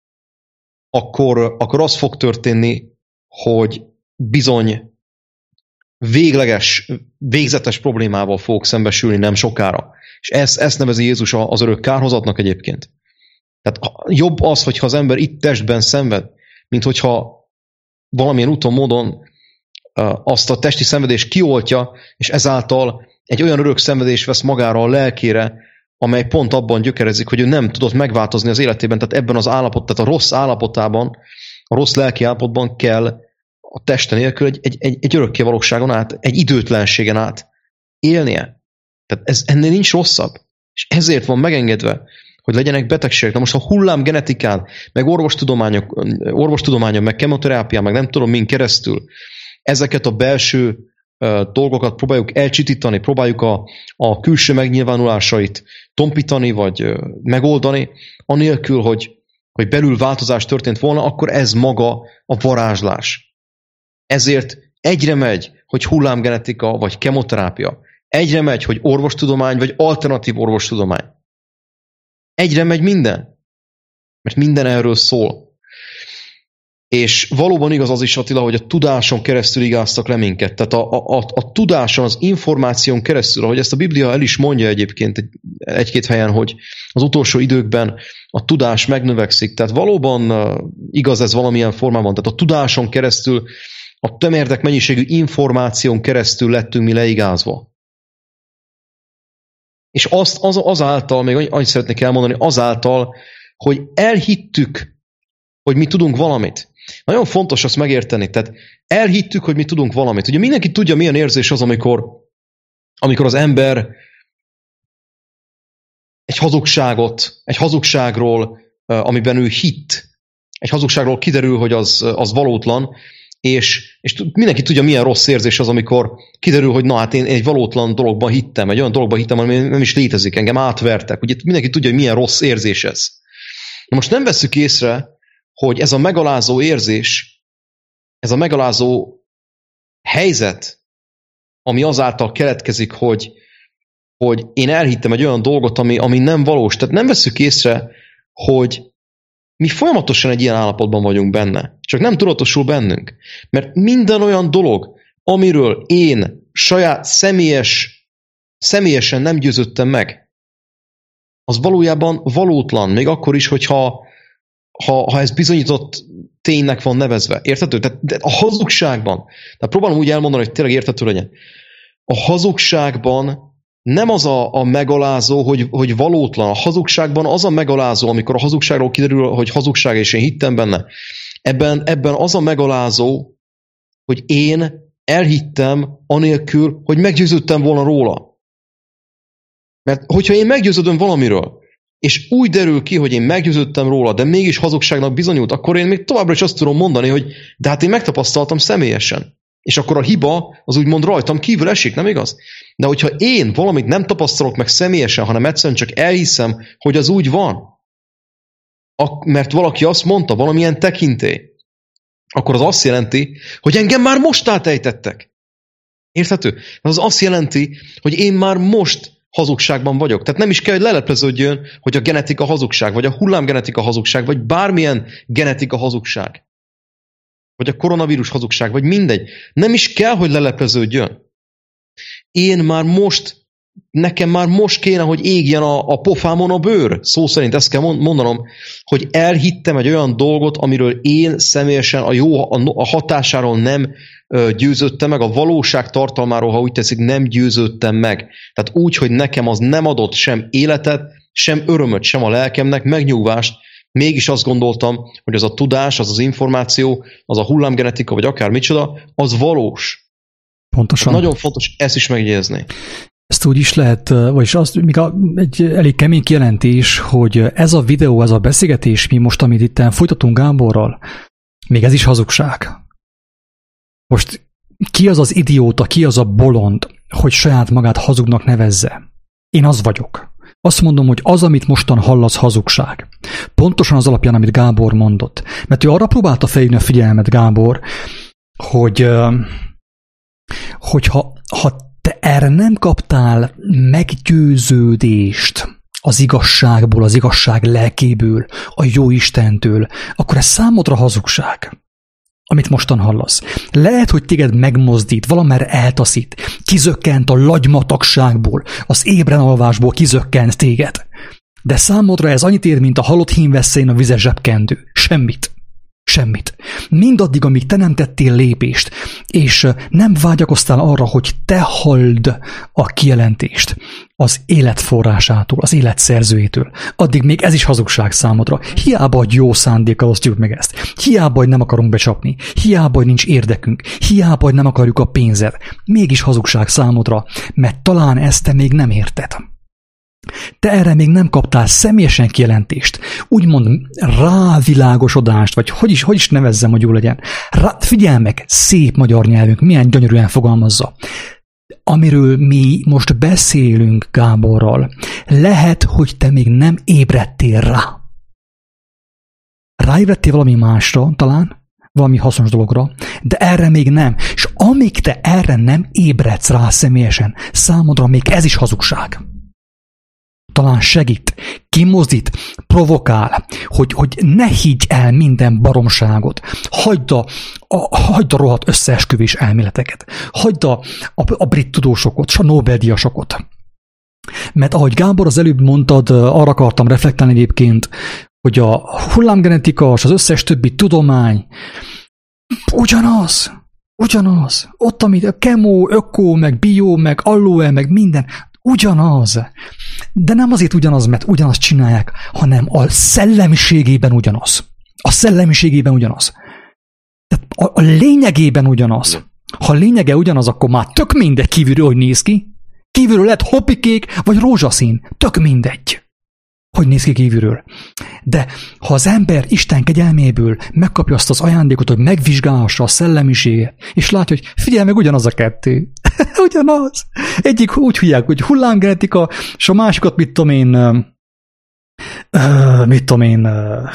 [SPEAKER 2] akkor, akkor az fog történni, hogy bizony végleges, végzetes problémával fogok szembesülni nem sokára. És ezt, ezt nevezi Jézus az örök kárhozatnak egyébként. Tehát jobb az, hogyha az ember itt testben szenved, mint hogyha valamilyen úton, módon azt a testi szenvedést kioltja, és ezáltal egy olyan örök szenvedés vesz magára a lelkére, amely pont abban gyökerezik, hogy ő nem tudott megváltozni az életében, tehát ebben az állapot, tehát a rossz állapotában, a rossz lelki állapotban kell a teste nélkül egy, egy, egy, egy örökké valóságon át, egy időtlenségen át élnie. Tehát ez, ennél nincs rosszabb. És ezért van megengedve, hogy legyenek betegségek. Na most a hullámgenetikán, meg orvostudományok, orvostudományon, meg kemoterápián, meg nem tudom min keresztül ezeket a belső uh, dolgokat próbáljuk elcsitítani, próbáljuk a, a külső megnyilvánulásait tompítani, vagy uh, megoldani, anélkül, hogy, hogy belül változás történt volna, akkor ez maga a varázslás. Ezért egyre megy, hogy hullámgenetika, vagy kemoterápia. Egyre megy, hogy orvostudomány, vagy alternatív orvostudomány. Egyre megy minden. Mert minden erről szól. És valóban igaz az is, Attila, hogy a tudáson keresztül igáztak le minket. Tehát a, a, a tudáson, az információn keresztül, ahogy ezt a Biblia el is mondja egyébként egy, egy-két helyen, hogy az utolsó időkben a tudás megnövekszik. Tehát valóban igaz ez valamilyen formában. Tehát a tudáson keresztül, a tömérdek mennyiségű információn keresztül lettünk mi leigázva. És azt, az, azáltal, még annyit szeretnék elmondani, azáltal, hogy elhittük, hogy mi tudunk valamit. Nagyon fontos azt megérteni. Tehát elhittük, hogy mi tudunk valamit. Ugye mindenki tudja, milyen érzés az, amikor, amikor az ember egy hazugságot, egy hazugságról, amiben ő hitt, egy hazugságról kiderül, hogy az, az valótlan, és, és mindenki tudja, milyen rossz érzés az, amikor kiderül, hogy na hát én egy valótlan dologban hittem, egy olyan dologban hittem, ami nem is létezik, engem átvertek. Ugye mindenki tudja, hogy milyen rossz érzés ez. Na most nem vesszük észre, hogy ez a megalázó érzés, ez a megalázó helyzet, ami azáltal keletkezik, hogy, hogy én elhittem egy olyan dolgot, ami, ami nem valós. Tehát nem vesszük észre, hogy mi folyamatosan egy ilyen állapotban vagyunk benne. Csak nem tudatosul bennünk. Mert minden olyan dolog, amiről én saját személyes, személyesen nem győződtem meg, az valójában valótlan, még akkor is, hogyha ha, ha ez bizonyított ténynek van nevezve. Érthető? Tehát a hazugságban, tehát próbálom úgy elmondani, hogy tényleg érthető legyen. A hazugságban nem az a, a megalázó, hogy, hogy valótlan. A hazugságban az a megalázó, amikor a hazugságról kiderül, hogy hazugság, és én hittem benne. Ebben, ebben az a megalázó, hogy én elhittem anélkül, hogy meggyőződtem volna róla. Mert hogyha én meggyőződöm valamiről, és úgy derül ki, hogy én meggyőződtem róla, de mégis hazugságnak bizonyult, akkor én még továbbra is azt tudom mondani, hogy de hát én megtapasztaltam személyesen. És akkor a hiba az úgymond rajtam kívül esik, nem igaz? De hogyha én valamit nem tapasztalok meg személyesen, hanem egyszerűen csak elhiszem, hogy az úgy van, mert valaki azt mondta, valamilyen tekintély, akkor az azt jelenti, hogy engem már most átejtettek. Érthető? Az azt jelenti, hogy én már most hazugságban vagyok. Tehát nem is kell, hogy lelepleződjön, hogy a genetika hazugság, vagy a hullámgenetika hazugság, vagy bármilyen genetika hazugság. Vagy a koronavírus hazugság, vagy mindegy. Nem is kell, hogy lelepleződjön. Én már most, nekem már most kéne, hogy égjen a, a pofámon a bőr. Szó szerint ezt kell mondanom, hogy elhittem egy olyan dolgot, amiről én személyesen a jó a hatásáról nem győződtem meg, a valóság tartalmáról, ha úgy teszik, nem győződtem meg. Tehát úgy, hogy nekem az nem adott sem életet, sem örömöt, sem a lelkemnek, megnyugvást, mégis azt gondoltam, hogy az a tudás, az az információ, az a hullámgenetika, vagy akár micsoda, az valós.
[SPEAKER 1] Pontosan.
[SPEAKER 2] Nagyon fontos ezt is megjegyezni.
[SPEAKER 1] Ezt úgy is lehet, vagyis az még a, egy elég kemény kijelentés, hogy ez a videó, ez a beszélgetés, mi most, amit itt folytatunk Gáborral, még ez is hazugság. Most ki az az idióta, ki az a bolond, hogy saját magát hazugnak nevezze? Én az vagyok. Azt mondom, hogy az, amit mostan hallasz, hazugság. Pontosan az alapján, amit Gábor mondott. Mert ő arra próbálta felhívni a figyelmet, Gábor, hogy, hogy ha, ha te erre nem kaptál meggyőződést az igazságból, az igazság lelkéből, a jó Istentől, akkor ez számodra hazugság, amit mostan hallasz. Lehet, hogy téged megmozdít, valamerre eltaszít, kizökkent a lagymatagságból, az ébren alvásból kizökkent téged. De számodra ez annyit ér, mint a halott hím veszélyén a vizes zsebkendő. Semmit. Semmit. Mindaddig, amíg te nem tettél lépést, és nem vágyakoztál arra, hogy te halld a kijelentést az élet forrásától, az élet szerzőjétől, addig még ez is hazugság számodra. Hiába, hogy jó szándékkal osztjuk meg ezt. Hiába, hogy nem akarunk becsapni. Hiába, hogy nincs érdekünk. Hiába, hogy nem akarjuk a pénzed. Mégis hazugság számodra, mert talán ezt te még nem érted. te erre még nem kaptál személyesen kijelentést, úgymond rávilágosodást, vagy hogy is, hogy is nevezzem, hogy jó legyen. Rá, figyelj meg, szép magyar nyelvünk, milyen gyönyörűen fogalmazza. Amiről mi most beszélünk Gáborral, lehet, hogy te még nem ébredtél rá. Ráébredtél valami másra talán, valami hasznos dologra, de erre még nem. És amíg te erre nem ébredsz rá személyesen, számodra még ez is hazugság. Talán segít, kimozdít, provokál, hogy, hogy ne higgy el minden baromságot. Hagyd a, a, hagyd a rohadt összeesküvés elméleteket. Hagyd a, a, a brit tudósokat, és a Nobel-díjasokat. Mert ahogy Gábor az előbb mondtad, arra akartam reflektálni egyébként, hogy a hullámgenetika és az összes többi tudomány ugyanaz, ugyanaz. Ott, amit a kemo, öko, meg bio, meg aloe, meg minden, ugyanaz. De nem azért ugyanaz, mert ugyanazt csinálják, hanem a szellemiségében ugyanaz. A szellemiségében ugyanaz. Tehát a, a lényegében ugyanaz. Ha a lényege ugyanaz, akkor már tök mindegy kívülről, hogy néz ki. Kívülről lehet hoppikék, vagy rózsaszín. Tök mindegy, hogy néz ki kívülről. De ha az ember Isten kegyelméből megkapja azt az ajándékot, hogy megvizsgálhassa a szellemiséget, és látja, hogy figyelj meg, ugyanaz a kettő. Ugyanaz. Egyik úgy hívják, hogy hullámgenetika, és a másikat, mit tudom én, uh, mit tudom én, uh,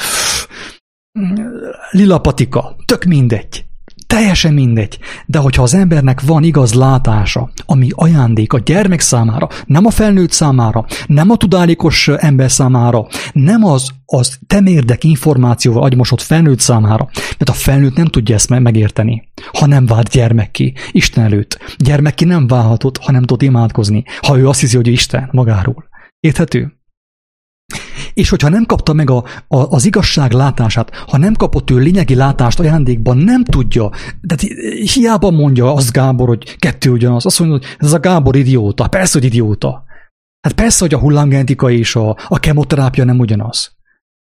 [SPEAKER 1] lilapatika. Tök mindegy. Teljesen mindegy. De hogyha az embernek van igaz látása, ami ajándék a gyermek számára, nem a felnőtt számára, nem a tudálékos ember számára, nem az, az temérdek információval agymosott felnőtt számára, mert a felnőtt nem tudja ezt megérteni, ha nem vált gyermekké, Isten előtt. Gyermekké nem válhatott, ha nem tud imádkozni, ha ő azt hiszi, hogy Isten magáról. Érthető? És hogyha nem kapta meg a, a, az igazság látását, ha nem kapott ő lényegi látást ajándékban, nem tudja, de hiába mondja azt Gábor, hogy kettő ugyanaz, azt mondja, hogy ez a Gábor idióta, persze, hogy idióta. Hát persze, hogy a hullámgenetika és a, a kemoterápia nem ugyanaz.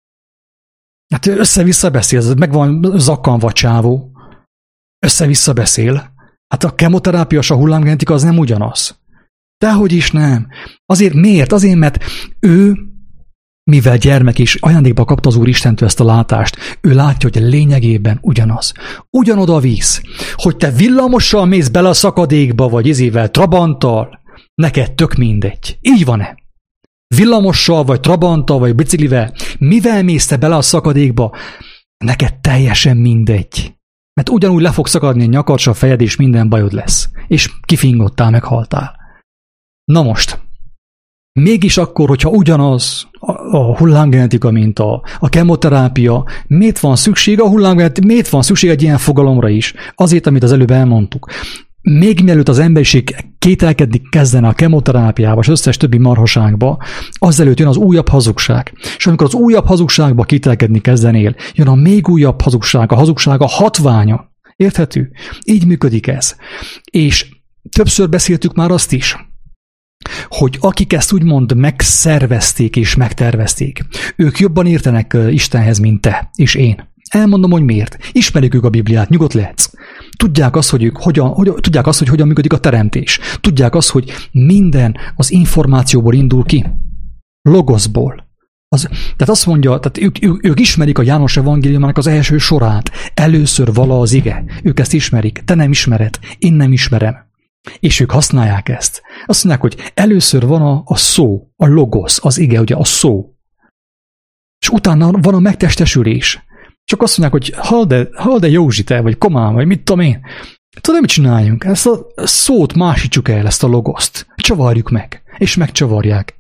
[SPEAKER 1] Hát össze-vissza beszél, meg van zakkanva a csávó, össze-vissza beszél. Hát a kemoterápia és a hullámgenetika az nem ugyanaz. Dehogy is nem. Azért miért? Azért, mert ő mivel gyermek is ajándékba kapta az Úr Istentől ezt a látást, ő látja, hogy lényegében ugyanaz. Ugyanoda visz, hogy te villamossal mész bele a szakadékba, vagy izével, trabanttal, neked tök mindegy. Így van-e? Villamossal, vagy trabanttal, vagy biciklivel, mivel mész te bele a szakadékba, neked teljesen mindegy. Mert ugyanúgy le fog szakadni a nyakad, a fejed, és minden bajod lesz. És kifingottál, meghaltál. Na most, mégis akkor, hogyha ugyanaz a, a hullámgenetika, mint a, a kemoterápia, miért van szükség a hullámgenetika, miért van szükség egy ilyen fogalomra is? Azért, amit az előbb elmondtuk. Még mielőtt az emberiség kételkedni kezdene a kemoterápiába, és összes többi marhaságba, azelőtt jön az újabb hazugság. És amikor az újabb hazugságba kételkedni kezdenél, jön a még újabb hazugság, a hazugság a hatványa. Érthető? Így működik ez. És többször beszéltük már azt is, hogy akik ezt úgymond megszervezték és megtervezték, ők jobban értenek Istenhez, mint te és én. Elmondom, hogy miért. Ismerik ők a Bibliát, nyugodt lehetsz. Tudják azt, hogy ők hogyan, hogy, tudják azt, hogy hogyan működik a teremtés. Tudják azt, hogy minden az információból indul ki. Logoszból. Az, tehát azt mondja, tehát ők, ők, ők ismerik a János evangéliumának az első sorát. Először vala az ige. Ők ezt ismerik. Te nem ismered. Én nem ismerem. És ők használják ezt. Azt mondják, hogy először van a, a szó, a logosz, az ige, ugye a szó. És utána van a megtestesülés. Csak azt mondják, hogy hall de, hall de Józsi te, vagy komám, vagy mit tudom én. Tudod, mit csináljunk? Ezt a szót másítsuk el, ezt a logoszt. Csavarjuk meg. És megcsavarják.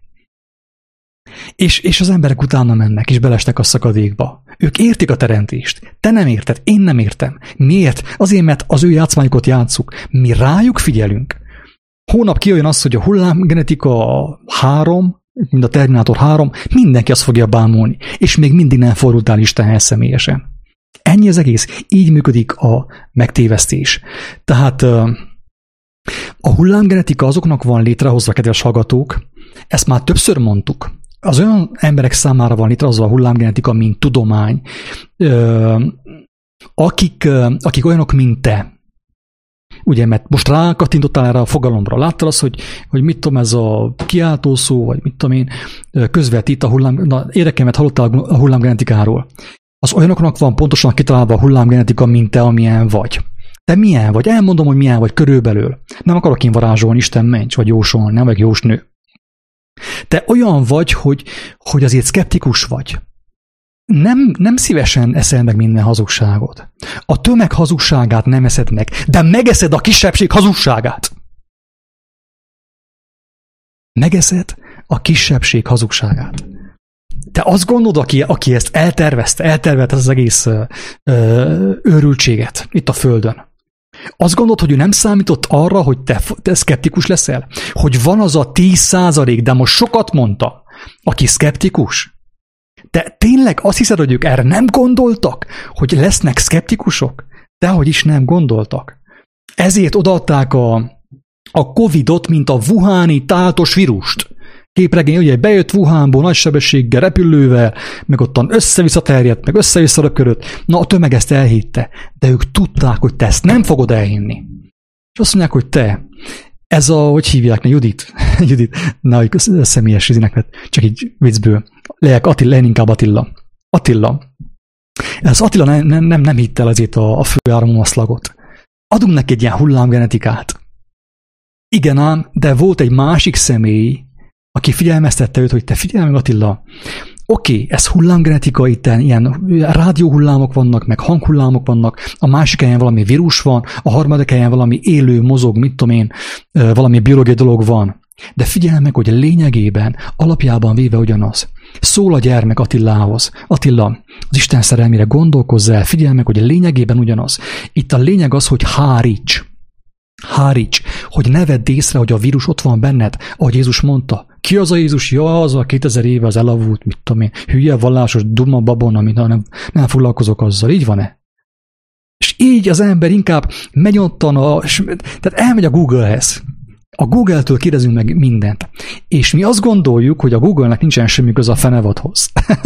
[SPEAKER 1] És, és az emberek utána mennek, és belestek a szakadékba. Ők értik a teremtést. Te nem érted, én nem értem. Miért? Azért, mert az ő játszmányokat játsszuk. Mi rájuk figyelünk. Hónap kijön az, hogy a hullámgenetika három, mint a Terminátor három, mindenki azt fogja bámulni. És még mindig nem fordultál Istenhez személyesen. Ennyi az egész. Így működik a megtévesztés. Tehát a hullámgenetika azoknak van létrehozva, kedves hallgatók, ezt már többször mondtuk, az olyan emberek számára van létrehozva a hullámgenetika, mint tudomány, akik, akik olyanok, mint te, ugye, mert most rákattintottál erre a fogalomra. Láttál azt, hogy, hogy mit tudom, ez a kiáltószó, vagy mit tudom én, közvetít a hullám, na, érdekemet hallottál a hullámgenetikáról. Az olyanoknak van pontosan kitalálva a hullámgenetika, mint te, amilyen vagy. Te milyen vagy? Elmondom, hogy milyen vagy körülbelül. Nem akarok én varázsolni, Isten ments, vagy jósolni, nem vagy jósnő. Te olyan vagy, hogy, hogy azért szkeptikus vagy. Nem, nem szívesen eszel meg minden hazugságot. A tömeg hazugságát nem eszed meg, de megeszed a kisebbség hazugságát. Megeszed a kisebbség hazugságát. Te azt gondolod, aki, aki ezt eltervezte, eltervezte az egész ö, ö, őrültséget itt a Földön. Azt gondolod, hogy ő nem számított arra, hogy te, te szkeptikus leszel? Hogy van az a tíz százalék, de most sokat mondta, aki szkeptikus? Te tényleg azt hiszed, hogy ők erre nem gondoltak? Hogy lesznek szkeptikusok? Dehogy is nem gondoltak. Ezért odaadták a, a Covidot, mint a wuhani táltos vírust. Képregény, ugye bejött Wuhanból nagy sebességgel, repülővel, meg ottan össze-vissza terjedt, meg össze-vissza röpködött. Na, a tömeg ezt elhitte, de ők tudták, hogy te ezt nem fogod elhinni. És azt mondják, hogy te, ez a, hogy hívják, ne, Judit, Judit, na, hogy személyes izének vett, csak így viccből. Lejek Attila, legyen inkább Attila. Attila. Ez Attila nem, nem, nem, nem hitt el azért a, a főáramú maszlagot. Adunk neki egy ilyen hullámgenetikát. Igen ám, de volt egy másik személy, aki figyelmeztette őt, hogy te figyelj meg, Attila, oké, okay, ez hullámgenetika, itt ilyen rádióhullámok vannak, meg hanghullámok vannak, a másik helyen valami vírus van, a harmadik helyen valami élő, mozog, mit tudom én, valami biológiai dolog van. De figyelj meg, hogy lényegében, alapjában véve ugyanaz. Szól a gyermek Attilához. Attila, az Isten szerelmére gondolkozz el, figyelj meg, hogy lényegében ugyanaz. Itt a lényeg az, hogy háríts. Háríts, hogy ne vedd észre, hogy a vírus ott van benned, ahogy Jézus mondta. Ki az a Jézus? Ja, az a kétezer éve az elavult, mit tudom én, hülye, vallásos, duma babon, amit nem, nem foglalkozok azzal. Így van-e? És így az ember inkább megy ottan, a, tehát elmegy a Google-hez. A Google-től kérdezünk meg mindent. És mi azt gondoljuk, hogy a Google-nek nincsen semmi köze a fenevadhoz.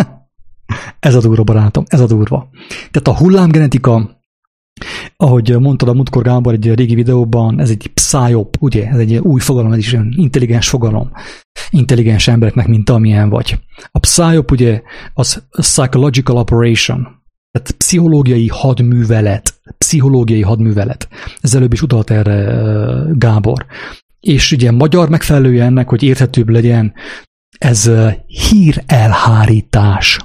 [SPEAKER 1] Ez a durva, barátom, ez a durva. Tehát a hullámgenetika, ahogy mondtad a múltkor, Gábor, egy régi videóban, ez egy psyop, ugye? Ez egy új fogalom, ez is egy intelligens fogalom. Intelligens embereknek, mint amilyen vagy. A psyop, ugye, az psychological operation, tehát pszichológiai hadművelet. Pszichológiai hadművelet. Ez előbb is utalt erre Gábor. És ugye magyar megfelelője ennek, hogy érthetőbb legyen, ez hírelhárítás.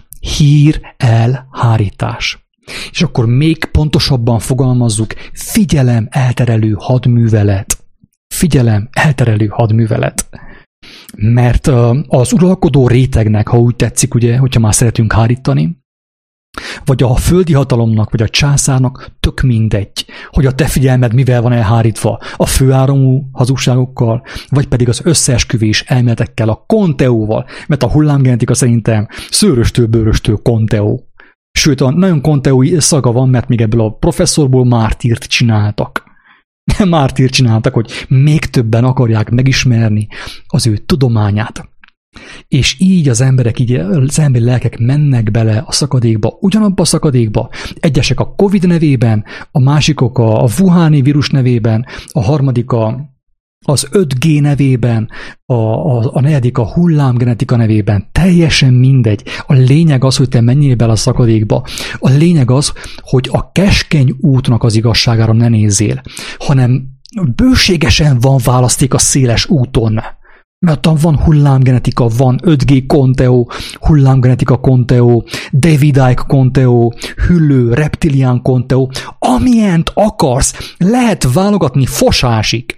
[SPEAKER 1] Hírelhárítás. És akkor még pontosabban fogalmazzuk, figyelem elterelő hadművelet. Figyelem elterelő hadművelet. Mert az uralkodó rétegnek, ha úgy tetszik, ugye, hogyha már szeretünk hárítani, vagy a földi hatalomnak, vagy a császárnak tök mindegy, hogy a te figyelmed mivel van elhárítva, a főáramú hazugságokkal, vagy pedig az összeesküvés elméletekkel, a konteóval, mert a hullámgenetika szerintem szőröstől, bőröstől konteó. Sőt, a nagyon konteói szaga van, mert még ebből a professzorból mártírt csináltak. Mártírt csináltak, hogy még többen akarják megismerni az ő tudományát. És így az emberek, így az emberi lelkek mennek bele a szakadékba, ugyanabba a szakadékba. Egyesek a Covid nevében, a másikok a Wuhani vírus nevében, a harmadik a az öt G nevében, a, a, a negyedik a hullámgenetika nevében, teljesen mindegy. A lényeg az, hogy te menjél bele a szakadékba. A lényeg az, hogy a keskeny útnak az igazságára ne nézzél, hanem bőségesen van választék a széles úton. Mert ott van hullámgenetika, van öt G konteó, hullámgenetika konteó, Davidike konteó, hüllő, reptilián konteó, amilyent akarsz, lehet válogatni fosásig.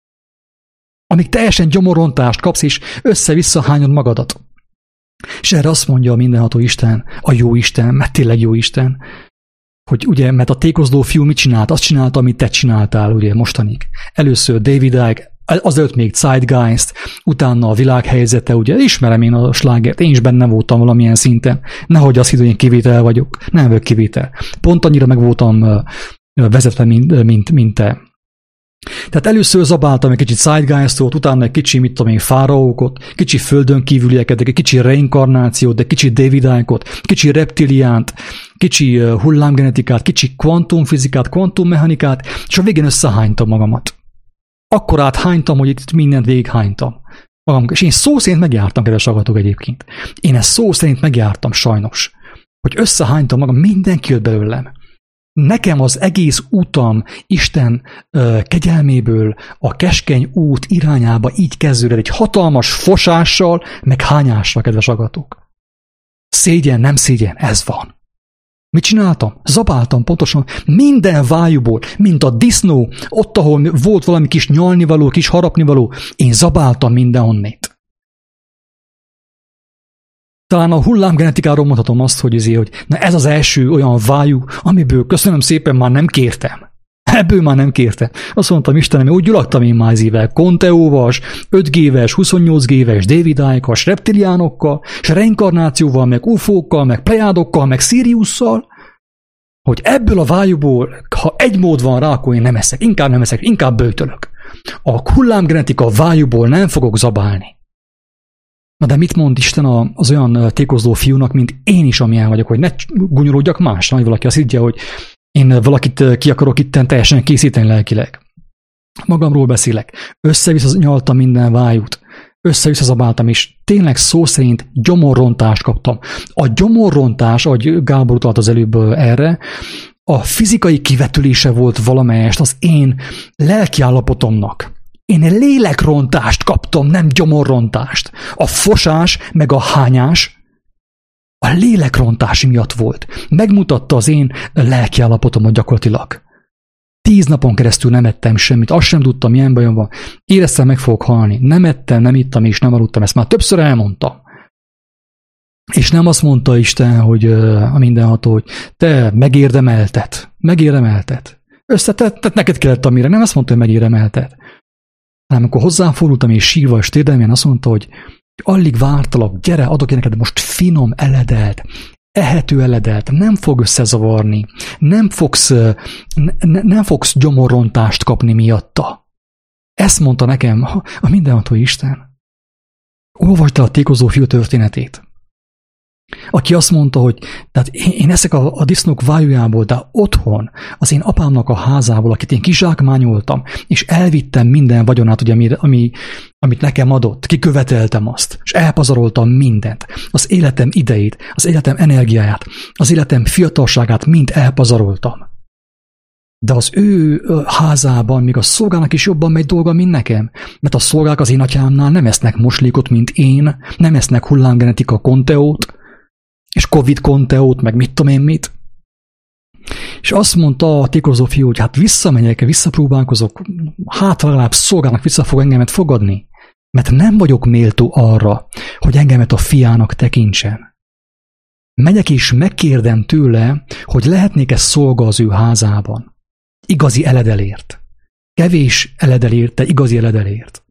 [SPEAKER 1] Amíg teljesen gyomorontást kapsz, és össze-vissza hányod magadat. És erre azt mondja a mindenható Isten, a jó Isten, mert tényleg jó Isten, hogy ugye, mert a tékozló fiú mit csinált? Azt csinálta, amit te csináltál, ugye, mostanig. Először David Icke, azelőtt még Zeitgeist, utána a világhelyzete, ugye, ismerem én a slágert, én is benne voltam valamilyen szinten. Nehogy azt hidd, hogy én kivétel vagyok. Nem vagyok kivétel. Pont annyira meg voltam vezetve, mint, mint, mint te. Tehát először zabáltam egy kicsit Zeitgeistot, utána egy kicsi, mit tudom én, fáraókot, kicsi földön kívülieket, egy kicsi reinkarnációt, de kicsi David Icke-ot, kicsi reptiliánt, kicsi hullámgenetikát, kicsi kvantumfizikát, kvantummechanikát, és a végén összehánytam magamat. Akkor áthánytam, hogy itt mindent végighánytam. Magam, és én szó szerint megjártam, kedves hallgatók egyébként. Én ezt szó szerint megjártam sajnos. Hogy összehánytam magam, mindenki jött belőlem. Nekem az egész utam Isten ö, kegyelméből a keskeny út irányába így kezdődött, egy hatalmas fosással, meg hányással, kedves hallgatók. Szégyen, nem szégyen, ez van. Mit csináltam? Zabáltam pontosan minden vájúból, mint a disznó, ott, ahol volt valami kis nyalnivaló, kis harapnivaló, én zabáltam mindenhonnét. Talán a hullámgenetikáról mondhatom azt, hogy, azért, hogy na ez az első olyan vájú, amiből köszönöm szépen már nem kértem. Ebből már nem kértem. Azt mondtam, Istenem, úgy gyulaktam én már ezével Conteóvas, öt G-ves, huszonnyolc G-ves, David Icke-as reptiliánokkal, és reinkarnációval, meg ufókkal, meg plejádokkal, meg Siriusszal, hogy ebből a vájúból, ha egy mód van rá, akkor én nem eszek, inkább nem eszek, inkább böjtölök. A hullámgenetika vájúból nem fogok zabálni. Na de mit mond Isten az olyan tékozló fiúnak, mint én is, amilyen vagyok, hogy ne gúnyolódjak másra, hogy valaki azt higgye, hogy én valakit ki akarok itten teljesen készíteni lelkileg. Magamról beszélek. Össze-vissza nyaltam minden vájút. Össze-vissza zabáltam, és tényleg szó szerint gyomorrontást kaptam. A gyomorrontás, ahogy Gábor utalt az előbb erre, a fizikai kivetülése volt valamelyest az én lelkiállapotomnak. Én lélekrontást kaptam, nem gyomorrontást. A fosás meg a hányás a lélekrontás miatt volt. Megmutatta az én lelkiállapotomat gyakorlatilag. Tíz napon keresztül nem ettem semmit, azt sem tudtam, milyen bajom van. Éreztem, meg fogok halni. Nem ettem, nem ittam és nem aludtam. Ezt már többször elmondtam. És nem azt mondta Isten, hogy a mindenható, hogy te megérdemelted. Megérdemelted. Összetett, neked kellett amire. Nem azt mondta, hogy megérdemelted. Hanem amikor hozzáfordultam és sírva és térdelmén azt mondta, hogy alig vártalak, gyere, adok én neked most finom eledelt, ehető eledelt, nem fog összezavarni, nem fogsz, ne, nem fogsz gyomorrontást kapni miatta. Ezt mondta nekem a mindenható Isten. Olvasd el a tékozó fiú történetét. Aki azt mondta, hogy tehát én eszek a, a disznók vájújából, de otthon, az én apámnak a házából, akit én kizsákmányoltam, és elvittem minden vagyonát, ugye, ami, ami, amit nekem adott, kiköveteltem azt, és elpazaroltam mindent. Az életem idejét, az életem energiáját, az életem fiatalságát mind elpazaroltam. De az ő házában még a szolgának is jobban megy dolga, mint nekem. Mert a szolgák az én atyámnál nem esznek moslékot, mint én, nem esznek hullámgenetika konteót, és Covid konteót, meg mit tudom én mit. És azt mondta a tékozó fiú, hogy hát visszamegyek, visszapróbálkozok, hát legalább szolgának vissza fog engemet fogadni, mert nem vagyok méltó arra, hogy engemet a fiának tekintsen. Megyek és megkérdem tőle, hogy lehetnék-e szolga az ő házában. Igazi eledelért. Kevés eledelért, de igazi eledelért.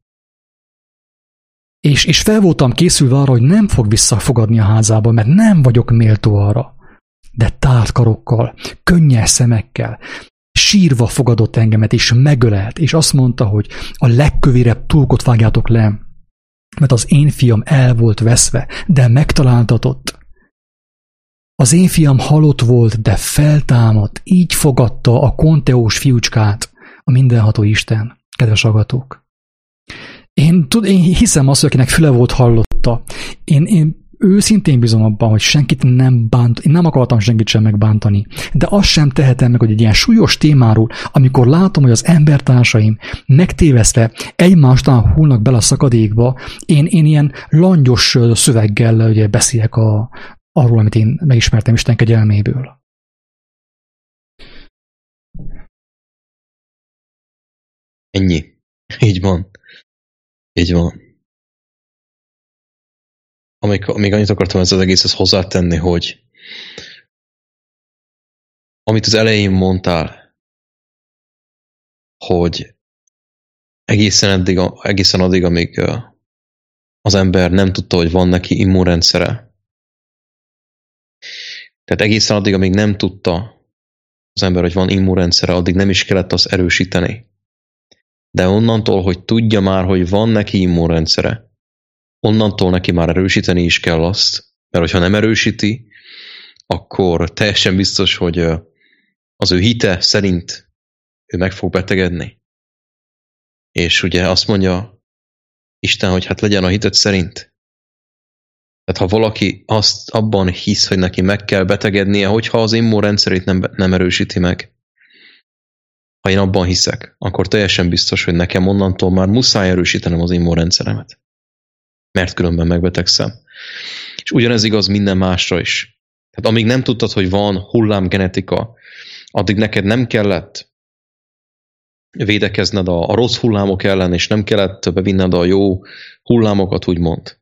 [SPEAKER 1] És, és fel voltam készülve arra, hogy nem fog visszafogadni a házába, mert nem vagyok méltó arra. De tárt karokkal, könnyes szemekkel, sírva fogadott engemet, és megölelt, és azt mondta, hogy a legkövérebb tulkot vágjátok le, mert az én fiam el volt veszve, de megtaláltatott. Az én fiam halott volt, de feltámadt, így fogadta a konteós fiúcskát a mindenható Isten, kedves hallgatók. Én, tud, én hiszem azt, hogy akinek füle volt, hallotta. Én, én őszintén bízom abban, hogy senkit nem bánt, én nem akartam senkit sem megbántani, de azt sem tehetem meg, hogy egy ilyen súlyos témáról, amikor látom, hogy az embertársaim megtévesztve egymástán hullnak bele a szakadékba, én, én ilyen langyos szöveggel ugye, beszélek a, arról, amit én megismertem Isten kegyelméből.
[SPEAKER 2] Ennyi. Így van. Így van. Amíg, még annyit akartam ez az egészhez hozzátenni, hogy amit az elején mondtál, hogy egészen, eddig, egészen addig, amíg az ember nem tudta, hogy van neki immunrendszere. Tehát egészen addig, amíg nem tudta az ember, hogy van immunrendszere, addig nem is kellett azt erősíteni. De onnantól, hogy tudja már, hogy van neki immunrendszere, onnantól neki már erősíteni is kell azt, mert hogyha nem erősíti, akkor teljesen biztos, hogy az ő hite szerint ő meg fog betegedni. És ugye azt mondja Isten, hogy hát legyen a hitet szerint. Tehát ha valaki azt abban hisz, hogy neki meg kell betegednie, hogyha az immunrendszerét nem, nem erősíti meg, ha én abban hiszek, akkor teljesen biztos, hogy nekem onnantól már muszáj erősítenem az immunrendszeremet. Mert különben megbetegszem. És ugyanez igaz minden másra is. Tehát amíg nem tudtad, hogy van hullámgenetika, addig neked nem kellett védekezned a, a rossz hullámok ellen, és nem kellett bevinned a jó hullámokat, úgymond.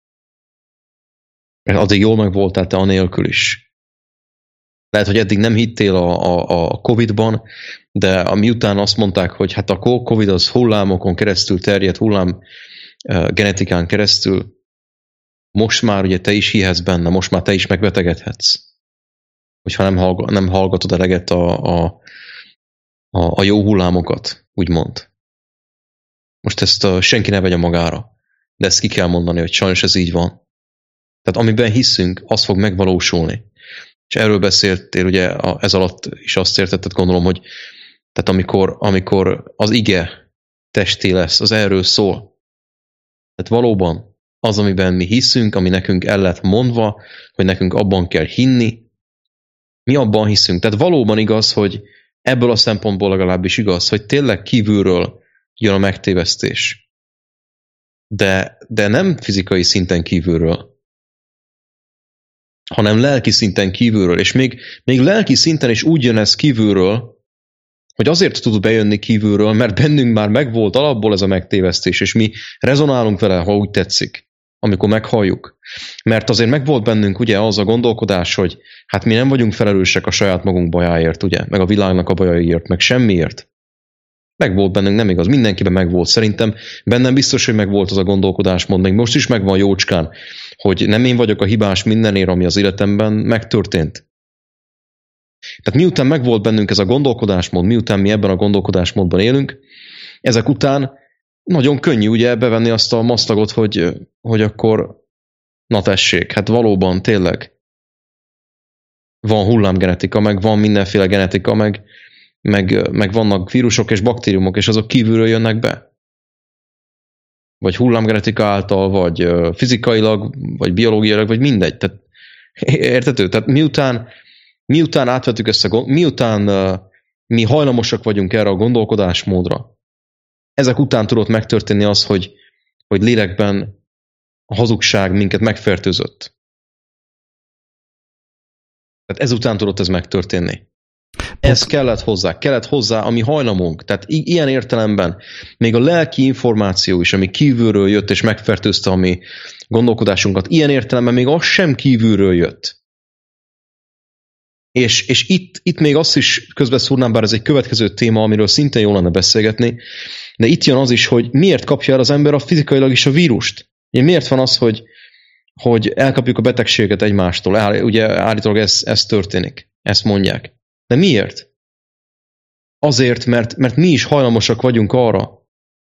[SPEAKER 2] Mert addig jól meg voltál te anélkül is. Lehet, hogy eddig nem hittél a, a, a Covid-ban, de miután azt mondták, hogy hát a Covid az hullámokon keresztül terjed, hullám uh, genetikán keresztül, most már ugye te is hihetsz benne, most már te is megbetegedhetsz. Hogyha nem, hallg- nem hallgatod eleget a, a, a, a jó hullámokat, úgymond. Most ezt uh, senki ne vegye magára, de ezt ki kell mondani, hogy sajnos ez így van. Tehát amiben hiszünk, az fog megvalósulni. És erről beszéltél, ugye ez alatt is azt értetted, gondolom, hogy tehát amikor, amikor az ige testé lesz, az erről szól. Tehát valóban az, amiben mi hiszünk, ami nekünk el lett mondva, hogy nekünk abban kell hinni, mi abban hiszünk. Tehát valóban igaz, hogy ebből a szempontból legalábbis igaz, hogy tényleg kívülről jön a megtévesztés. De, de nem fizikai szinten kívülről, hanem lelki szinten kívülről. És még, még lelki szinten is úgy jön ez kívülről, hogy azért tud bejönni kívülről, mert bennünk már megvolt alapból ez a megtévesztés, és mi rezonálunk vele, ha úgy tetszik, amikor meghalljuk. Mert azért megvolt bennünk ugye az a gondolkodás, hogy hát mi nem vagyunk felelősek a saját magunk bajáért, ugye, meg a világnak a bajaiért, meg semmiért. Megvolt bennünk, nem igaz, mindenkiben megvolt. Szerintem bennem biztos, hogy megvolt az a gondolkodásmód, még most is megvan jócskán, hogy nem én vagyok a hibás mindenért, ami az életemben megtörtént. Tehát miután megvolt bennünk ez a gondolkodásmód, miután mi ebben a gondolkodásmódban élünk, ezek után nagyon könnyű ugye bevenni azt a masztagot, hogy, hogy akkor na tessék, hát valóban tényleg van hullámgenetika, meg van mindenféle genetika, meg, meg, meg vannak vírusok és baktériumok, és azok kívülről jönnek be. Vagy hullámgenetika által, vagy fizikailag, vagy biológiailag, vagy mindegy. Tehát, értető? Tehát miután, miután átvettük ezt a miután uh, mi hajlamosak vagyunk erre a gondolkodásmódra, ezek után tudott megtörténni az, hogy, hogy lélekben a hazugság minket megfertőzött. Tehát ezután tudott ez megtörténni. Ez kellett hozzá, kellett hozzá a mi hajlamunk. Tehát i- ilyen értelemben még a lelki információ is, ami kívülről jött és megfertőzte a mi gondolkodásunkat, ilyen értelemben még az sem kívülről jött. És, és itt, itt még azt is közbeszúrnám, bár ez egy következő téma, amiről szintén jól lenne beszélgetni, de itt jön az is, hogy miért kapja el az ember a fizikailag is a vírust. Miért van az, hogy, hogy elkapjuk a betegséget egymástól? Áll, ugye állítólag ez, ez történik. Ezt mondják. De miért? Azért, mert, mert mi is hajlamosak vagyunk arra,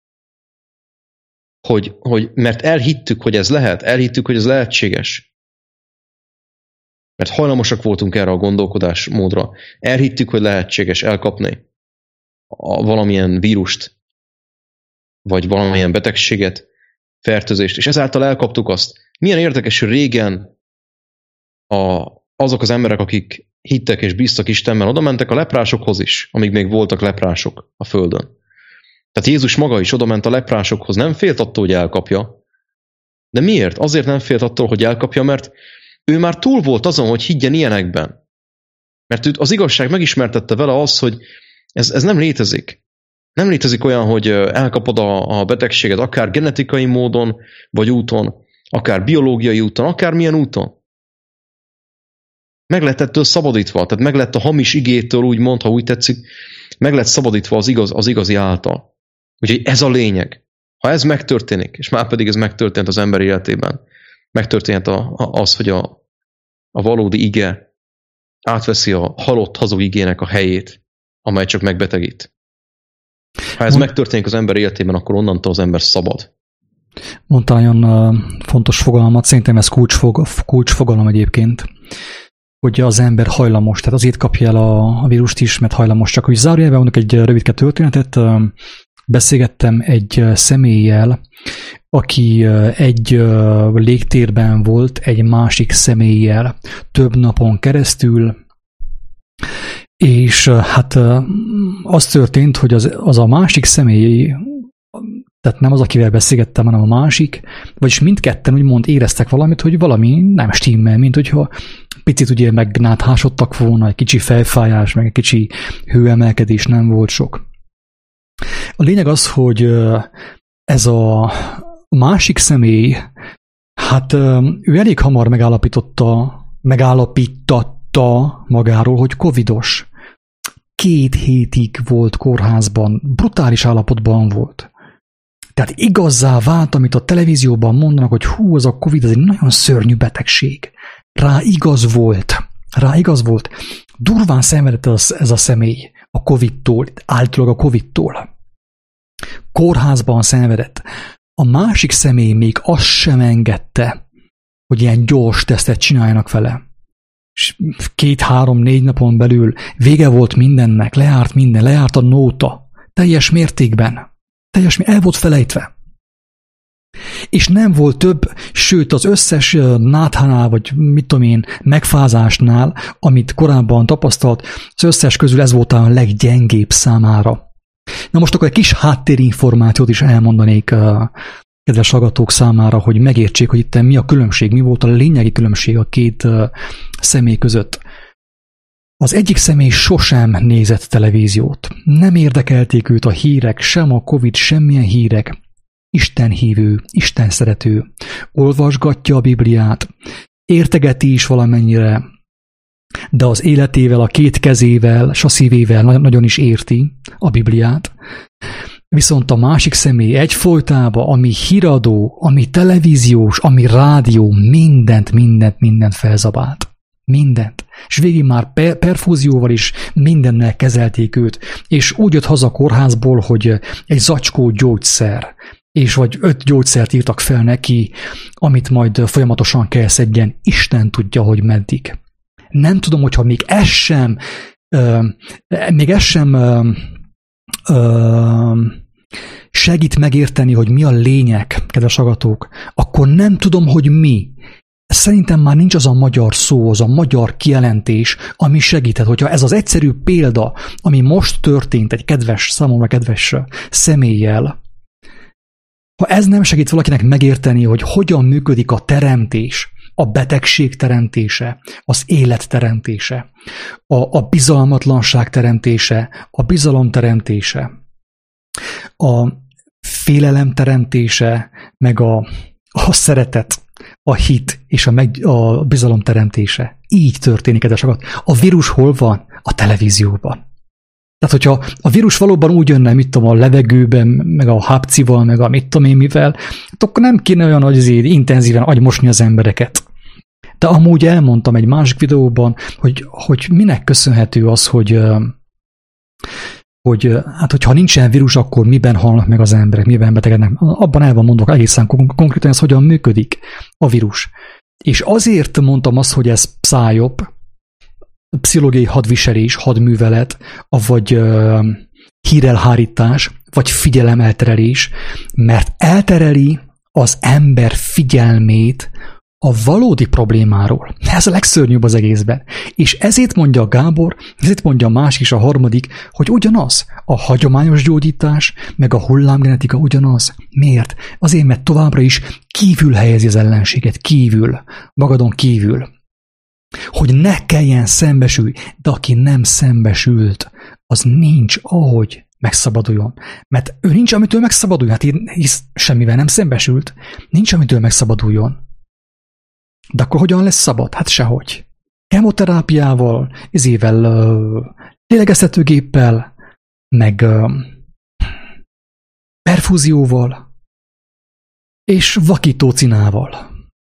[SPEAKER 2] hogy, hogy mert elhittük, hogy ez lehet, elhittük, hogy ez lehetséges. Mert hajlamosak voltunk erre a gondolkodásmódra. Elhittük, hogy lehetséges elkapni a valamilyen vírust, vagy valamilyen betegséget, fertőzést, és ezáltal elkaptuk azt. Milyen érdekes, hogy régen a, azok az emberek, akik hittek és bíztak Istenben, oda mentek a leprásokhoz is, amíg még voltak leprások a földön. Tehát Jézus maga is oda ment a leprásokhoz, nem félt attól, hogy elkapja. De miért? Azért nem félt attól, hogy elkapja, mert ő már túl volt azon, hogy higgyen ilyenekben. Mert őt az igazság megismertette vele az, hogy ez, ez nem létezik. Nem létezik olyan, hogy elkapod a, a betegséget akár genetikai módon, vagy úton, akár biológiai úton, akár milyen úton. Meg lett ettől szabadítva, tehát meg lett a hamis igétől, úgymond, ha úgy tetszik, meg lett szabadítva az, igaz, az igazi által. Úgyhogy ez a lényeg. Ha ez megtörténik, és már pedig ez megtörtént az ember életében, megtörténhet a, a, az, hogy a, a valódi ige átveszi a halott hazug igének a helyét, amely csak megbetegít. Ha ez Mond... megtörténik az ember életében, akkor onnantól az ember szabad.
[SPEAKER 1] Mondtál olyan uh, fontos fogalmat, szerintem ez kulcsfog, kulcsfogalom egyébként. hogy az ember hajlamos, tehát azért kapja el a, a vírust is, mert hajlamos. Csak hogy zárójelben mondok egy rövidke történetet, beszélgettem egy személlyel, aki egy légtérben volt egy másik személlyel több napon keresztül, és hát az történt, hogy az, az a másik személy, tehát nem az, akivel beszélgettem, hanem a másik, vagyis mindketten úgymond éreztek valamit, hogy valami nem stimmel, mint hogyha picit ugye megnáthásodtak volna, egy kicsi fejfájás, meg egy kicsi hőemelkedés, nem volt sok. A lényeg az, hogy ez a másik személy, hát ő elég hamar megállapította, megállapítatta magáról, hogy covidos. Két hétig volt kórházban, brutális állapotban volt. Tehát igazzá vált, amit a televízióban mondanak, hogy hú, az a Covid, ez egy nagyon szörnyű betegség. Rá igaz volt. Rá igaz volt. Durván szenvedett ez, ez a személy a Covidtól, általában a Covidtól. Kórházban szenvedett. A másik személy még azt sem engedte, hogy ilyen gyors tesztet csináljanak vele. És két, három, négy napon belül vége volt mindennek, lejárt minden, lejárt a nóta. Teljes mértékben. Teljes el volt felejtve. És nem volt több, sőt az összes náthánál, vagy mit tudom én, megfázásnál, amit korábban tapasztalt, az összes közül ez volt a leggyengébb számára. Na most akkor egy kis háttérinformációt is elmondanék a kedves hallgatók számára, hogy megértsék, hogy itt mi a különbség, mi volt a lényegi különbség a két személy között. Az egyik személy sosem nézett televíziót. Nem érdekelték őt a hírek, sem a Covid, semmilyen hírek. Isten hívő, Isten szerető. Olvasgatja a Bibliát, értegeti is valamennyire, de az életével, a két kezével, s a szívével nagyon is érti a Bibliát. Viszont a másik személy egyfolytában, ami híradó, ami televíziós, ami rádió, mindent, mindent, mindent felzabált. Mindent. És végig már per- perfúzióval is mindennel kezelték őt. És úgy jött haza a kórházból, hogy egy zacskó gyógyszer, és vagy öt gyógyszert írtak fel neki, amit majd folyamatosan kell szedjen. Isten tudja, hogy meddig. Nem tudom, hogyha még ez sem, euh, még ez sem euh, euh, segít megérteni, hogy mi a lényeg, kedves hallgatók, akkor nem tudom, hogy mi. Szerintem már nincs az a magyar szó, az a magyar kijelentés, ami segíthet, hogyha ez az egyszerű példa, ami most történt egy kedves, számomra kedves személlyel, ha ez nem segít valakinek megérteni, hogy hogyan működik a teremtés, a betegség teremtése, az élet teremtése, a, a bizalmatlanság teremtése, a bizalom teremtése, a félelem teremtése, meg a, a szeretet, a hit és a, meg, a bizalom teremtése. Így történik, kedves hallgatók. A vírus hol van? A televízióban. Tehát, hogyha a vírus valóban úgy jönne, mit tudom, a levegőben, meg a hapcival, meg a mit tudom én mivel, hát akkor nem kéne olyan, hogy azért intenzíven agymosni az embereket. De amúgy elmondtam egy másik videóban, hogy, hogy minek köszönhető az, hogy, hogy hát, hogyha nincsen vírus, akkor miben halnak meg az emberek, miben betegednek. Abban el van mondok egészen konkrétan, ez hogyan működik a vírus. És azért mondtam azt, hogy ez pszájop, pszichológiai hadviselés, hadművelet, vagy uh, hírelhárítás, vagy figyelemelterelés, mert eltereli az ember figyelmét a valódi problémáról. Ez a legszörnyűbb az egészben. És ezért mondja Gábor, ezért mondja a másik is, a harmadik, hogy ugyanaz. A hagyományos gyógyítás, meg a hullámgenetika ugyanaz. Miért? Azért, mert továbbra is kívül helyezi az ellenséget, kívül, magadon kívül. Hogy ne kelljen szembesülni, de aki nem szembesült, az nincs ahogy megszabaduljon. Mert ő nincs, amitől megszabaduljon. Hát hisz semmivel nem szembesült. Nincs, amitől megszabaduljon. De akkor hogyan lesz szabad? Hát sehogy. Kemoterápiával, izével, uh, lélegeztetőgéppel, meg uh, perfúzióval, és vakítócinával.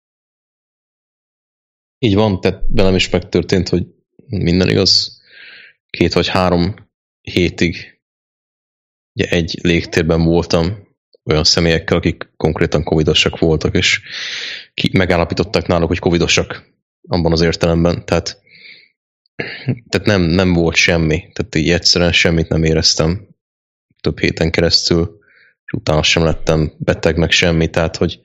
[SPEAKER 2] Így van, tehát velem is megtörtént, hogy minden igaz, két vagy három hétig ugye egy légtérben voltam olyan személyekkel, akik konkrétan covidosak voltak, és ki megállapították náluk, hogy covidosak abban az értelemben. Tehát tehát nem, nem volt semmi. Tehát így egyszerűen semmit nem éreztem több héten keresztül, és utána sem lettem beteg, meg semmi. Tehát, hogy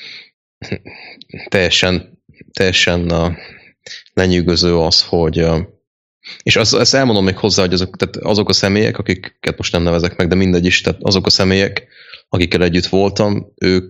[SPEAKER 2] teljesen, teljesen uh, lenyűgöző az, hogy uh, és az, ezt elmondom még hozzá, hogy azok, tehát azok a személyek, akiket most nem nevezek meg, de mindegy is, tehát azok a személyek, akikkel együtt voltam, ők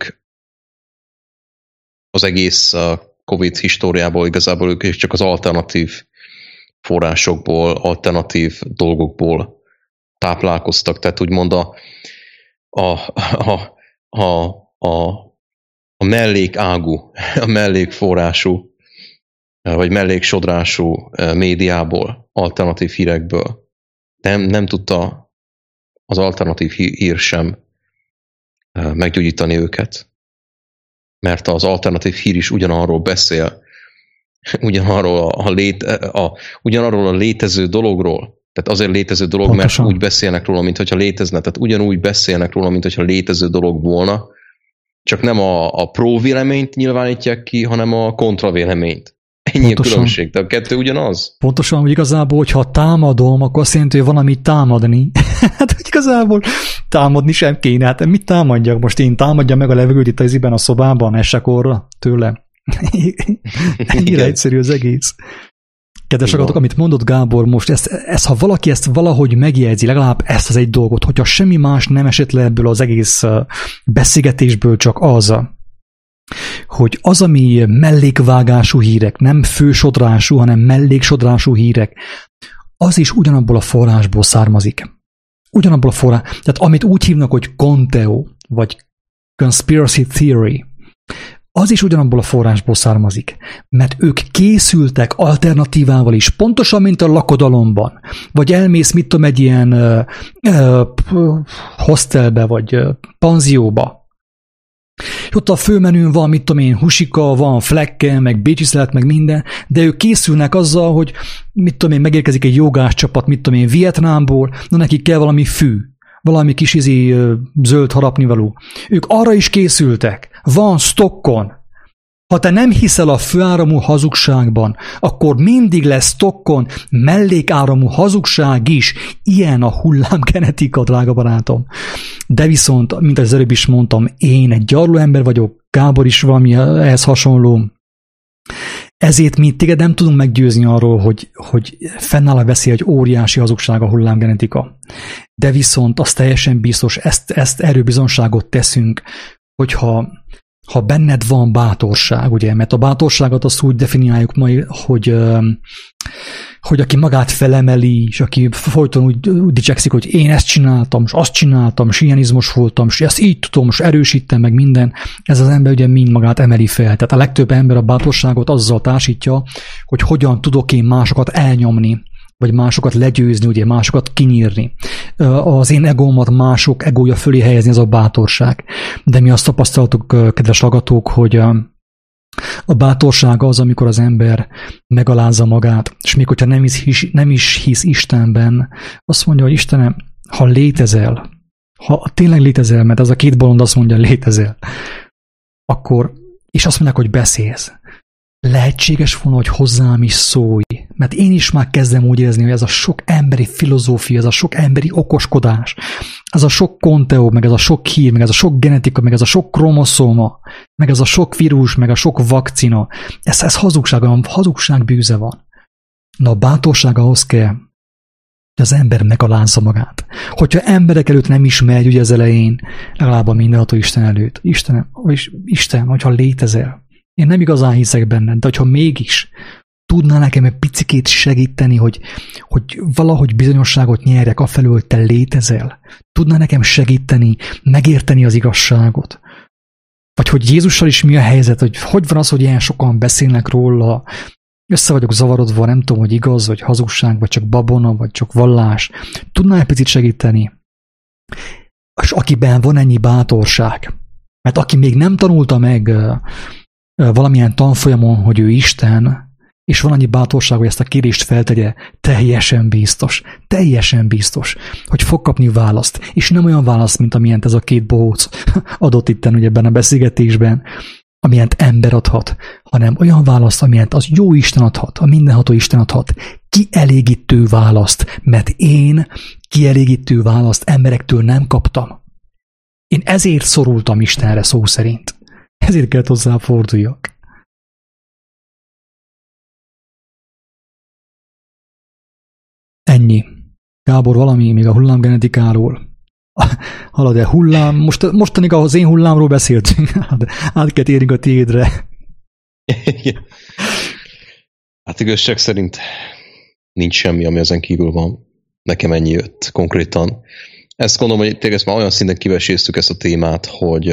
[SPEAKER 2] az egész uh, Covid históriából igazából ők csak az alternatív forrásokból, alternatív dolgokból táplálkoztak, tehát úgymond a, a, a, a, a, a mellékágú, a mellékforrású, vagy melléksodrású médiából, alternatív hírekből. Nem, nem tudta az alternatív hír sem meggyógyítani őket. Mert az alternatív hír is ugyanarról beszél, ugyanarról a, lét, a, ugyanarról a létező dologról. Tehát azért létező dolog, pontosan. Mert úgy beszélnek róla, mintha létezne. Tehát ugyanúgy beszélnek róla, mintha létező dolog volna. Csak nem a, a pro véleményt nyilvánítják ki, hanem a kontra véleményt. Ennyi a különbség, de a kettő ugyanaz.
[SPEAKER 1] Pontosan, hogy igazából, hogyha támadom, akkor azt jelenti, hogy van, amit támadni. Hát, hogy igazából támadni sem kéne. Hát mit támadjak most? Én támadjam meg a levegőt itt az iben a szobában, essek orra tőle. Ennyire egyszerű az egész. Kedves agatok, amit mondott Gábor most, ezt, ezt, ha valaki ezt valahogy megjegyzi, legalább ezt az egy dolgot, hogyha semmi más nem esett le ebből az egész beszélgetésből, csak az, hogy az, ami mellékvágású hírek, nem fősodrású, hanem melléksodrású hírek, az is ugyanabból a forrásból származik. Ugyanabból a forrás, tehát amit úgy hívnak, hogy Conteo, vagy Conspiracy Theory, az is ugyanabból a forrásból származik, mert ők készültek alternatívával is, pontosan, mint a lakodalomban, vagy elmész, mit tudom, egy ilyen uh, uh, hostelbe, vagy uh, panzióba, és ott a főmenün van, mit tudom én, husika, van flekke, meg bécsiszlet, meg minden, de ők készülnek azzal, hogy mit tudom én, megérkezik egy jogás csapat, mit tudom én, Vietnámból, na nekik kell valami fű, valami kis izi zöld harapnivaló. Ők arra is készültek, van stockon. Ha te nem hiszel a főáramú hazugságban, akkor mindig lesz stockon mellékáramú hazugság is. Ilyen a hullámgenetika, drága barátom. De viszont, mint az előbb is mondtam, én egy gyarló ember vagyok, Gábor is valami ehhez hasonló. Ezért mi téged nem tudunk meggyőzni arról, hogy, hogy fennáll a veszély, hogy óriási hazugság a hullámgenetika. De viszont az teljesen biztos, ezt, ezt erőbizonságot teszünk, hogyha ha benned van bátorság, ugye, mert a bátorságot azt úgy definiáljuk majd, hogy, hogy aki magát felemeli, és aki folyton úgy, úgy dicsekszik, hogy én ezt csináltam, és azt csináltam, és ilyen izmos voltam, és ezt így tudom, és erősítem meg minden, ez az ember ugye mind magát emeli fel. Tehát a legtöbb ember a bátorságot azzal társítja, hogy hogyan tudok én másokat elnyomni, vagy másokat legyőzni, ugye másokat kinyírni. Az én egómat mások egója fölé helyezni, ez a bátorság. De mi azt tapasztaltuk, kedves hallgatók, hogy a bátorság az, amikor az ember megalázza magát, és még hogyha nem is, nem is hisz Istenben, azt mondja, hogy Istenem, ha létezel, ha tényleg létezel, mert ez a két bolond azt mondja, létezel, akkor, és azt mondják, hogy beszélsz. Lehetséges volna, hogy hozzám is szólj, mert én is már kezdem úgy érezni, hogy ez a sok emberi filozófia, ez a sok emberi okoskodás, ez a sok konteó, meg ez a sok hír, meg ez a sok genetika, meg ez a sok kromoszóma, meg ez a sok vírus, meg a sok vakcina, ez, ez hazugság, hazugság bűze van. Na a bátorság ahhoz kell, hogy az ember megalázza magát. Hogyha emberek előtt nem ismerj, ugye az elején, legalább a mindenható Isten előtt. Istenem, és Isten, hogyha létezel, én nem igazán hiszek benned, de hogyha mégis tudnál nekem egy picikét segíteni, hogy, hogy valahogy bizonyosságot nyerjek afelől, te létezel. Tudnál nekem segíteni, megérteni az igazságot. Vagy hogy Jézussal is mi a helyzet, hogy hogy van az, hogy ilyen sokan beszélnek róla, össze vagyok zavarodva, nem tudom, hogy igaz, vagy hazugság, vagy csak babona, vagy csak vallás. Tudnál egy picit segíteni? És akiben van ennyi bátorság, mert aki még nem tanulta meg valamilyen tanfolyamon, hogy ő Isten, és van annyi bátorság, hogy ezt a kérést feltegye, teljesen biztos, teljesen biztos, hogy fog kapni választ, és nem olyan választ, mint amilyent ez a két bohóc adott itten ugye ebben a beszélgetésben, amilyent ember adhat, hanem olyan választ, amilyent az jó Isten adhat, a mindenható Isten adhat, kielégítő választ, mert én kielégítő választ emberektől nem kaptam. Én ezért szorultam Istenre szó szerint. Ezért kellett hozzá forduljak. Ennyi. Gábor, valami még a hullámgenetikáról. Halad-e hullám? Most, mostanig az én hullámról beszéltünk. Át kell térni a tiédre.
[SPEAKER 2] Hát igazság szerint nincs semmi, ami ezen kívül van. Nekem ennyi jött konkrétan. Ezt gondolom, hogy tényleg ezt már olyan szinten kiveséztük ezt a témát, hogy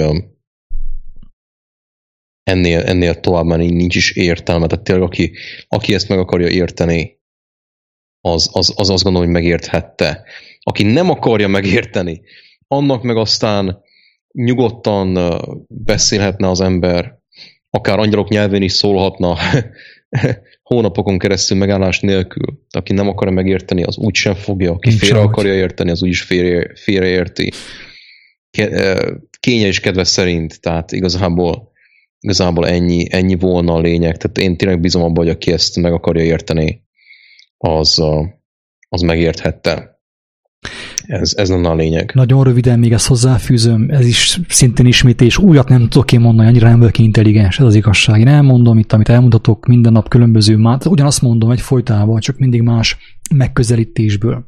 [SPEAKER 2] ennél, ennél tovább már nincs is értelme. Tehát tényleg, aki, aki ezt meg akarja érteni, az, az, az azt gondolom, hogy megérthette. Aki nem akarja megérteni, annak meg aztán nyugodtan beszélhetne az ember, akár angyalok nyelvén is szólhatna hónapokon keresztül megállás nélkül. Aki nem akarja megérteni, az úgy sem fogja. Aki félre akarja érteni, az úgyis félre, félreérti. Kénye és kedve szerint. Tehát igazából, igazából ennyi, ennyi volna a lényeg. Tehát én tényleg bízom abban, hogy aki ezt meg akarja érteni, az, az megérthette. Ez, ez lenne a lényeg.
[SPEAKER 1] Nagyon röviden még ezt hozzáfűzöm, ez is szintén ismétés, újat nem tudok én mondani, annyira nem vagyok intelligens, ez az igazság. Én elmondom itt, amit elmondhatok minden nap különböző, már ugyanazt mondom egyfolytában, csak mindig más megközelítésből.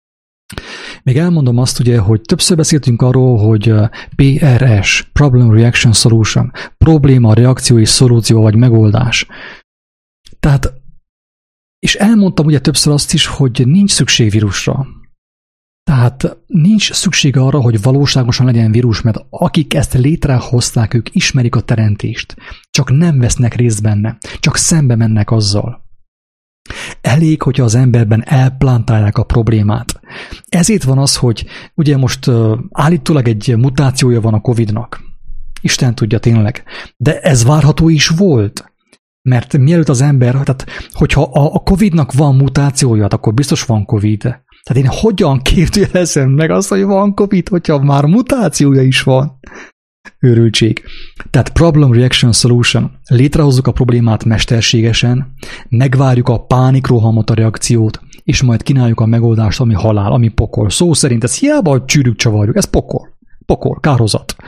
[SPEAKER 1] Még elmondom azt ugye, hogy többször beszéltünk arról, hogy pé er es, Problem Reaction Solution, probléma, reakció és szolúció vagy megoldás. Tehát, és elmondtam ugye többször azt is, hogy nincs szükség vírusra. Tehát nincs szükség arra, hogy valóságosan legyen vírus, mert akik ezt létrehozták, ők ismerik a teremtést. Csak nem vesznek részt benne, csak szembe mennek azzal. Elég, hogyha az emberben elplantálják a problémát. Ezért van az, hogy ugye most uh, állítólag egy mutációja van a Covidnak. Isten tudja tényleg. De ez várható is volt. Mert mielőtt az ember, tehát hogyha a, a Covidnak van mutációja, akkor biztos van Covid. Tehát én hogyan kérdőjelezem meg azt, hogy van Covid, hogyha már mutációja is van? Őrültség. Tehát Problem Reaction Solution. Létrehozzuk a problémát mesterségesen, megvárjuk a pánikrohamot, a reakciót, és majd kínáljuk a megoldást, ami halál, ami pokol. Szó szerint ez hiába csűrjük, csavarjuk. Ez pokol. Pokol, kárhozat.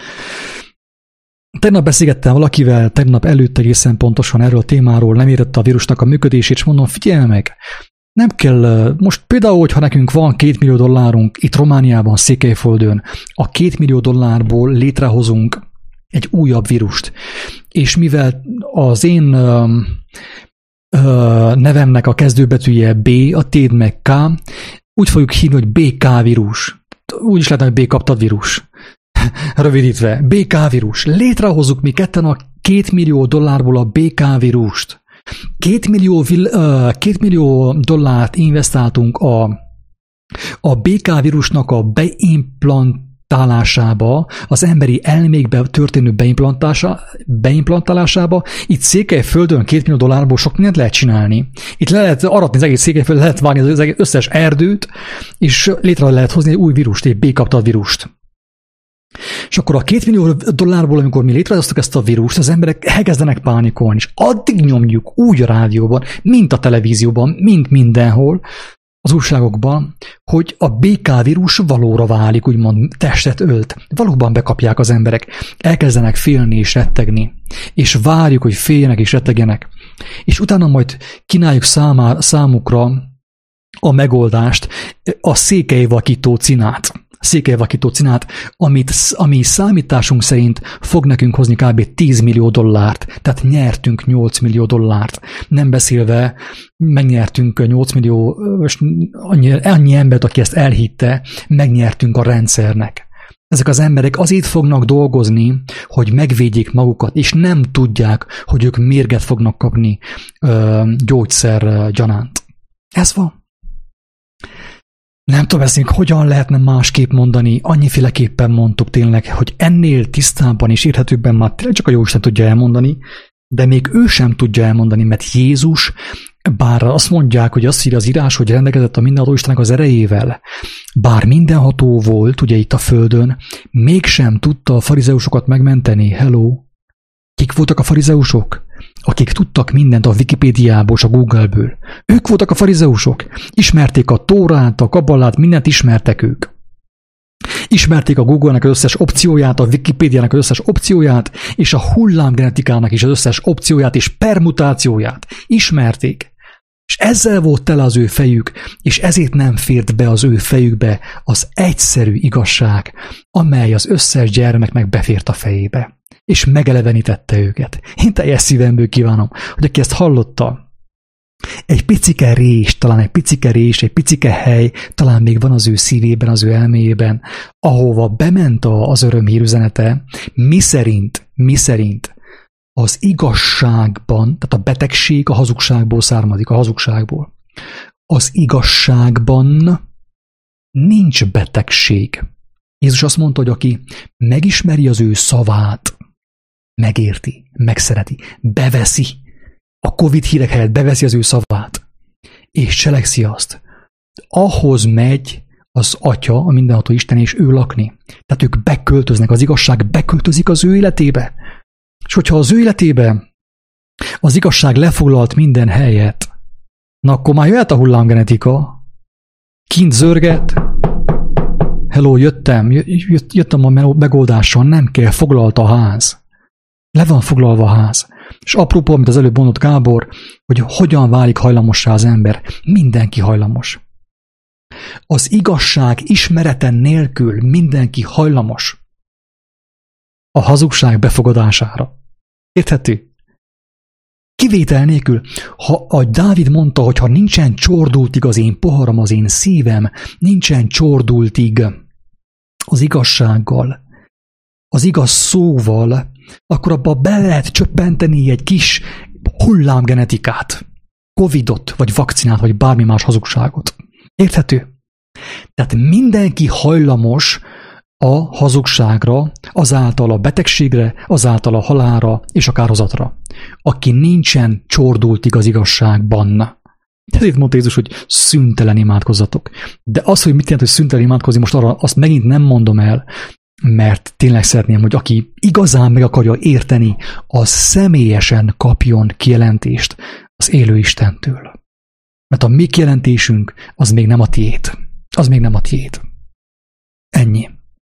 [SPEAKER 1] Tegnap beszélgettem valakivel, tegnap előtt egészen pontosan erről a témáról, nem értette a vírusnak a működését, és mondom, figyelj meg, nem kell, most például, hogyha nekünk van két millió dollárunk itt Romániában, Székelyföldön, a két millió dollárból létrehozunk egy újabb vírust. És mivel az én ö, ö, nevemnek a kezdőbetűje B, a T meg K, úgy fogjuk hívni, hogy bé ká vírus. Úgy is lehetne, hogy B kaptad vírus. Rövidítve, bé ká vírus. Létrehozzuk mi ketten a két millió dollárból a bé ká vírust. Két millió, uh, két millió dollárt investáltunk a, a bé ká vírusnak a beimplantálásába, az emberi elmékbe történő beimplantálásába. Itt Székelyföldön két millió dollárból sok mindent lehet csinálni. Itt le lehet aratni az egész Székelyföldön, lehet vágni az egész összes erdőt, és létre lehet hozni egy új vírust, egy B-kaptad vírust. És akkor a két millió dollárból, amikor mi létrehoztuk ezt a vírust, az emberek elkezdenek pánikolni, és addig nyomjuk úgy a rádióban, mint a televízióban, mint mindenhol, az újságokban, hogy a bé ká vírus valóra válik, úgymond testet ölt. Valóban bekapják az emberek, elkezdenek félni és rettegni, és várjuk, hogy féljenek és rettegjenek. És utána majd kínáljuk számára, számukra a megoldást, a székelyvakító cinát. székelyvakító cinát, amit, ami számításunk szerint fog nekünk hozni kb. tíz millió dollárt. Tehát nyertünk nyolc millió dollárt. Nem beszélve, megnyertünk nyolc millió, annyi, annyi embert, aki ezt elhitte, megnyertünk a rendszernek. Ezek az emberek azért fognak dolgozni, hogy megvédjék magukat, és nem tudják, hogy ők mérget fognak kapni ö, gyógyszer gyanánt. Ez van. Nem tudom, ezt hogyan lehetne másképp mondani, annyiféleképpen mondtuk tényleg, hogy ennél tisztábban és érthetőbben már tényleg csak a Jóisten tudja elmondani, de még ő sem tudja elmondani, mert Jézus, bár azt mondják, hogy azt írja az írás, hogy rendelkezett a mindenható Istennek az erejével, bár mindenható volt, ugye itt a földön, mégsem tudta a farizeusokat megmenteni. Hello! Kik voltak a farizeusok? akik tudtak mindent a Wikipédiából és a Google-ből. Ők voltak a farizeusok. Ismerték a Tórát, a Kabbalát, mindent ismertek ők. Ismerték a Google-nek az összes opcióját, a Wikipédiának az összes opcióját, és a hullámgenetikának is az összes opcióját és permutációját. Ismerték. És ezzel volt tele az ő fejük, és ezért nem fért be az ő fejükbe az egyszerű igazság, amely az összes gyermeknek befért a fejébe, és megelevenítette őket. Én teljes szívemből kívánom, hogy aki ezt hallotta, egy picike rés, talán egy picike rés, egy picike hely, talán még van az ő szívében, az ő elméjében, ahova bement az örömhír üzenete, mi szerint, mi szerint az igazságban, tehát a betegség a hazugságból származik, a hazugságból. Az igazságban nincs betegség. Jézus azt mondta, hogy aki megismeri az ő szavát, megérti, megszereti, beveszi, a Covid hírek helyett beveszi az ő szavát, és cselekszi azt, ahhoz megy az Atya, a mindenható Isten, és ő lakni. Tehát ők beköltöznek, az igazság beköltözik az ő életébe. És hogyha az ő életébe az igazság lefoglalt minden helyet, na akkor már jöhet a hullámgenetika, kint zörget, hello, jöttem, jött, jöttem a megoldással, nem kell, foglalt a ház. Le van foglalva a ház. És apropó, amit az előbb mondott Gábor, hogy hogyan válik hajlamossá az ember, mindenki hajlamos. Az igazság ismereten nélkül mindenki hajlamos a hazugság befogadására. Érthető? Kivétel nélkül, ha a Dávid mondta, hogy ha nincsen csordultig az én poharam, az én szívem, nincsen csordultig az igazsággal, az igaz szóval, akkor abba be lehet csöppenteni egy kis hullámgenetikát, covidot, vagy vakcinát, vagy bármi más hazugságot. Érthető? Tehát mindenki hajlamos a hazugságra, azáltal a betegségre, azáltal a halálra és a kárhozatra. Aki nincsen csordultig az igazságban. Ezért mondta Jézus, hogy szüntelen imádkozzatok. De az, hogy mit jelent, hogy szüntelen imádkozni, most arra azt megint nem mondom el, mert tényleg szeretném, hogy aki igazán meg akarja érteni, az személyesen kapjon kijelentést az élő Istentől. Mert a mi kijelentésünk az még nem a tiéd. Az még nem a tiéd. Ennyi.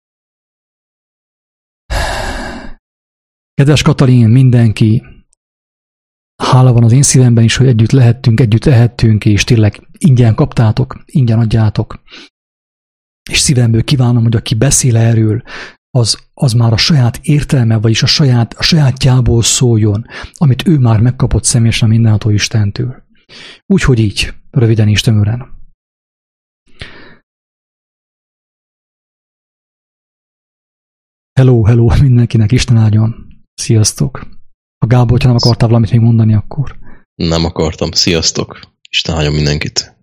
[SPEAKER 1] Kedves Katalin, mindenki, hála van az én szívemben is, hogy együtt lehettünk, együtt ehettünk, és tényleg ingyen kaptátok, ingyen adjátok. És szívemből kívánom, hogy aki beszél erről, az, az már a saját értelme, vagyis a, saját, a sajátjából szóljon, amit ő már megkapott személyesen mindenható Istentől. Úgyhogy így, röviden és tömören. Hello, hello mindenkinek, Isten áldjon. Sziasztok. A Gábor, ha nem akartál valamit még mondani, akkor...
[SPEAKER 2] Nem akartam. Sziasztok. Isten áldjon mindenkit.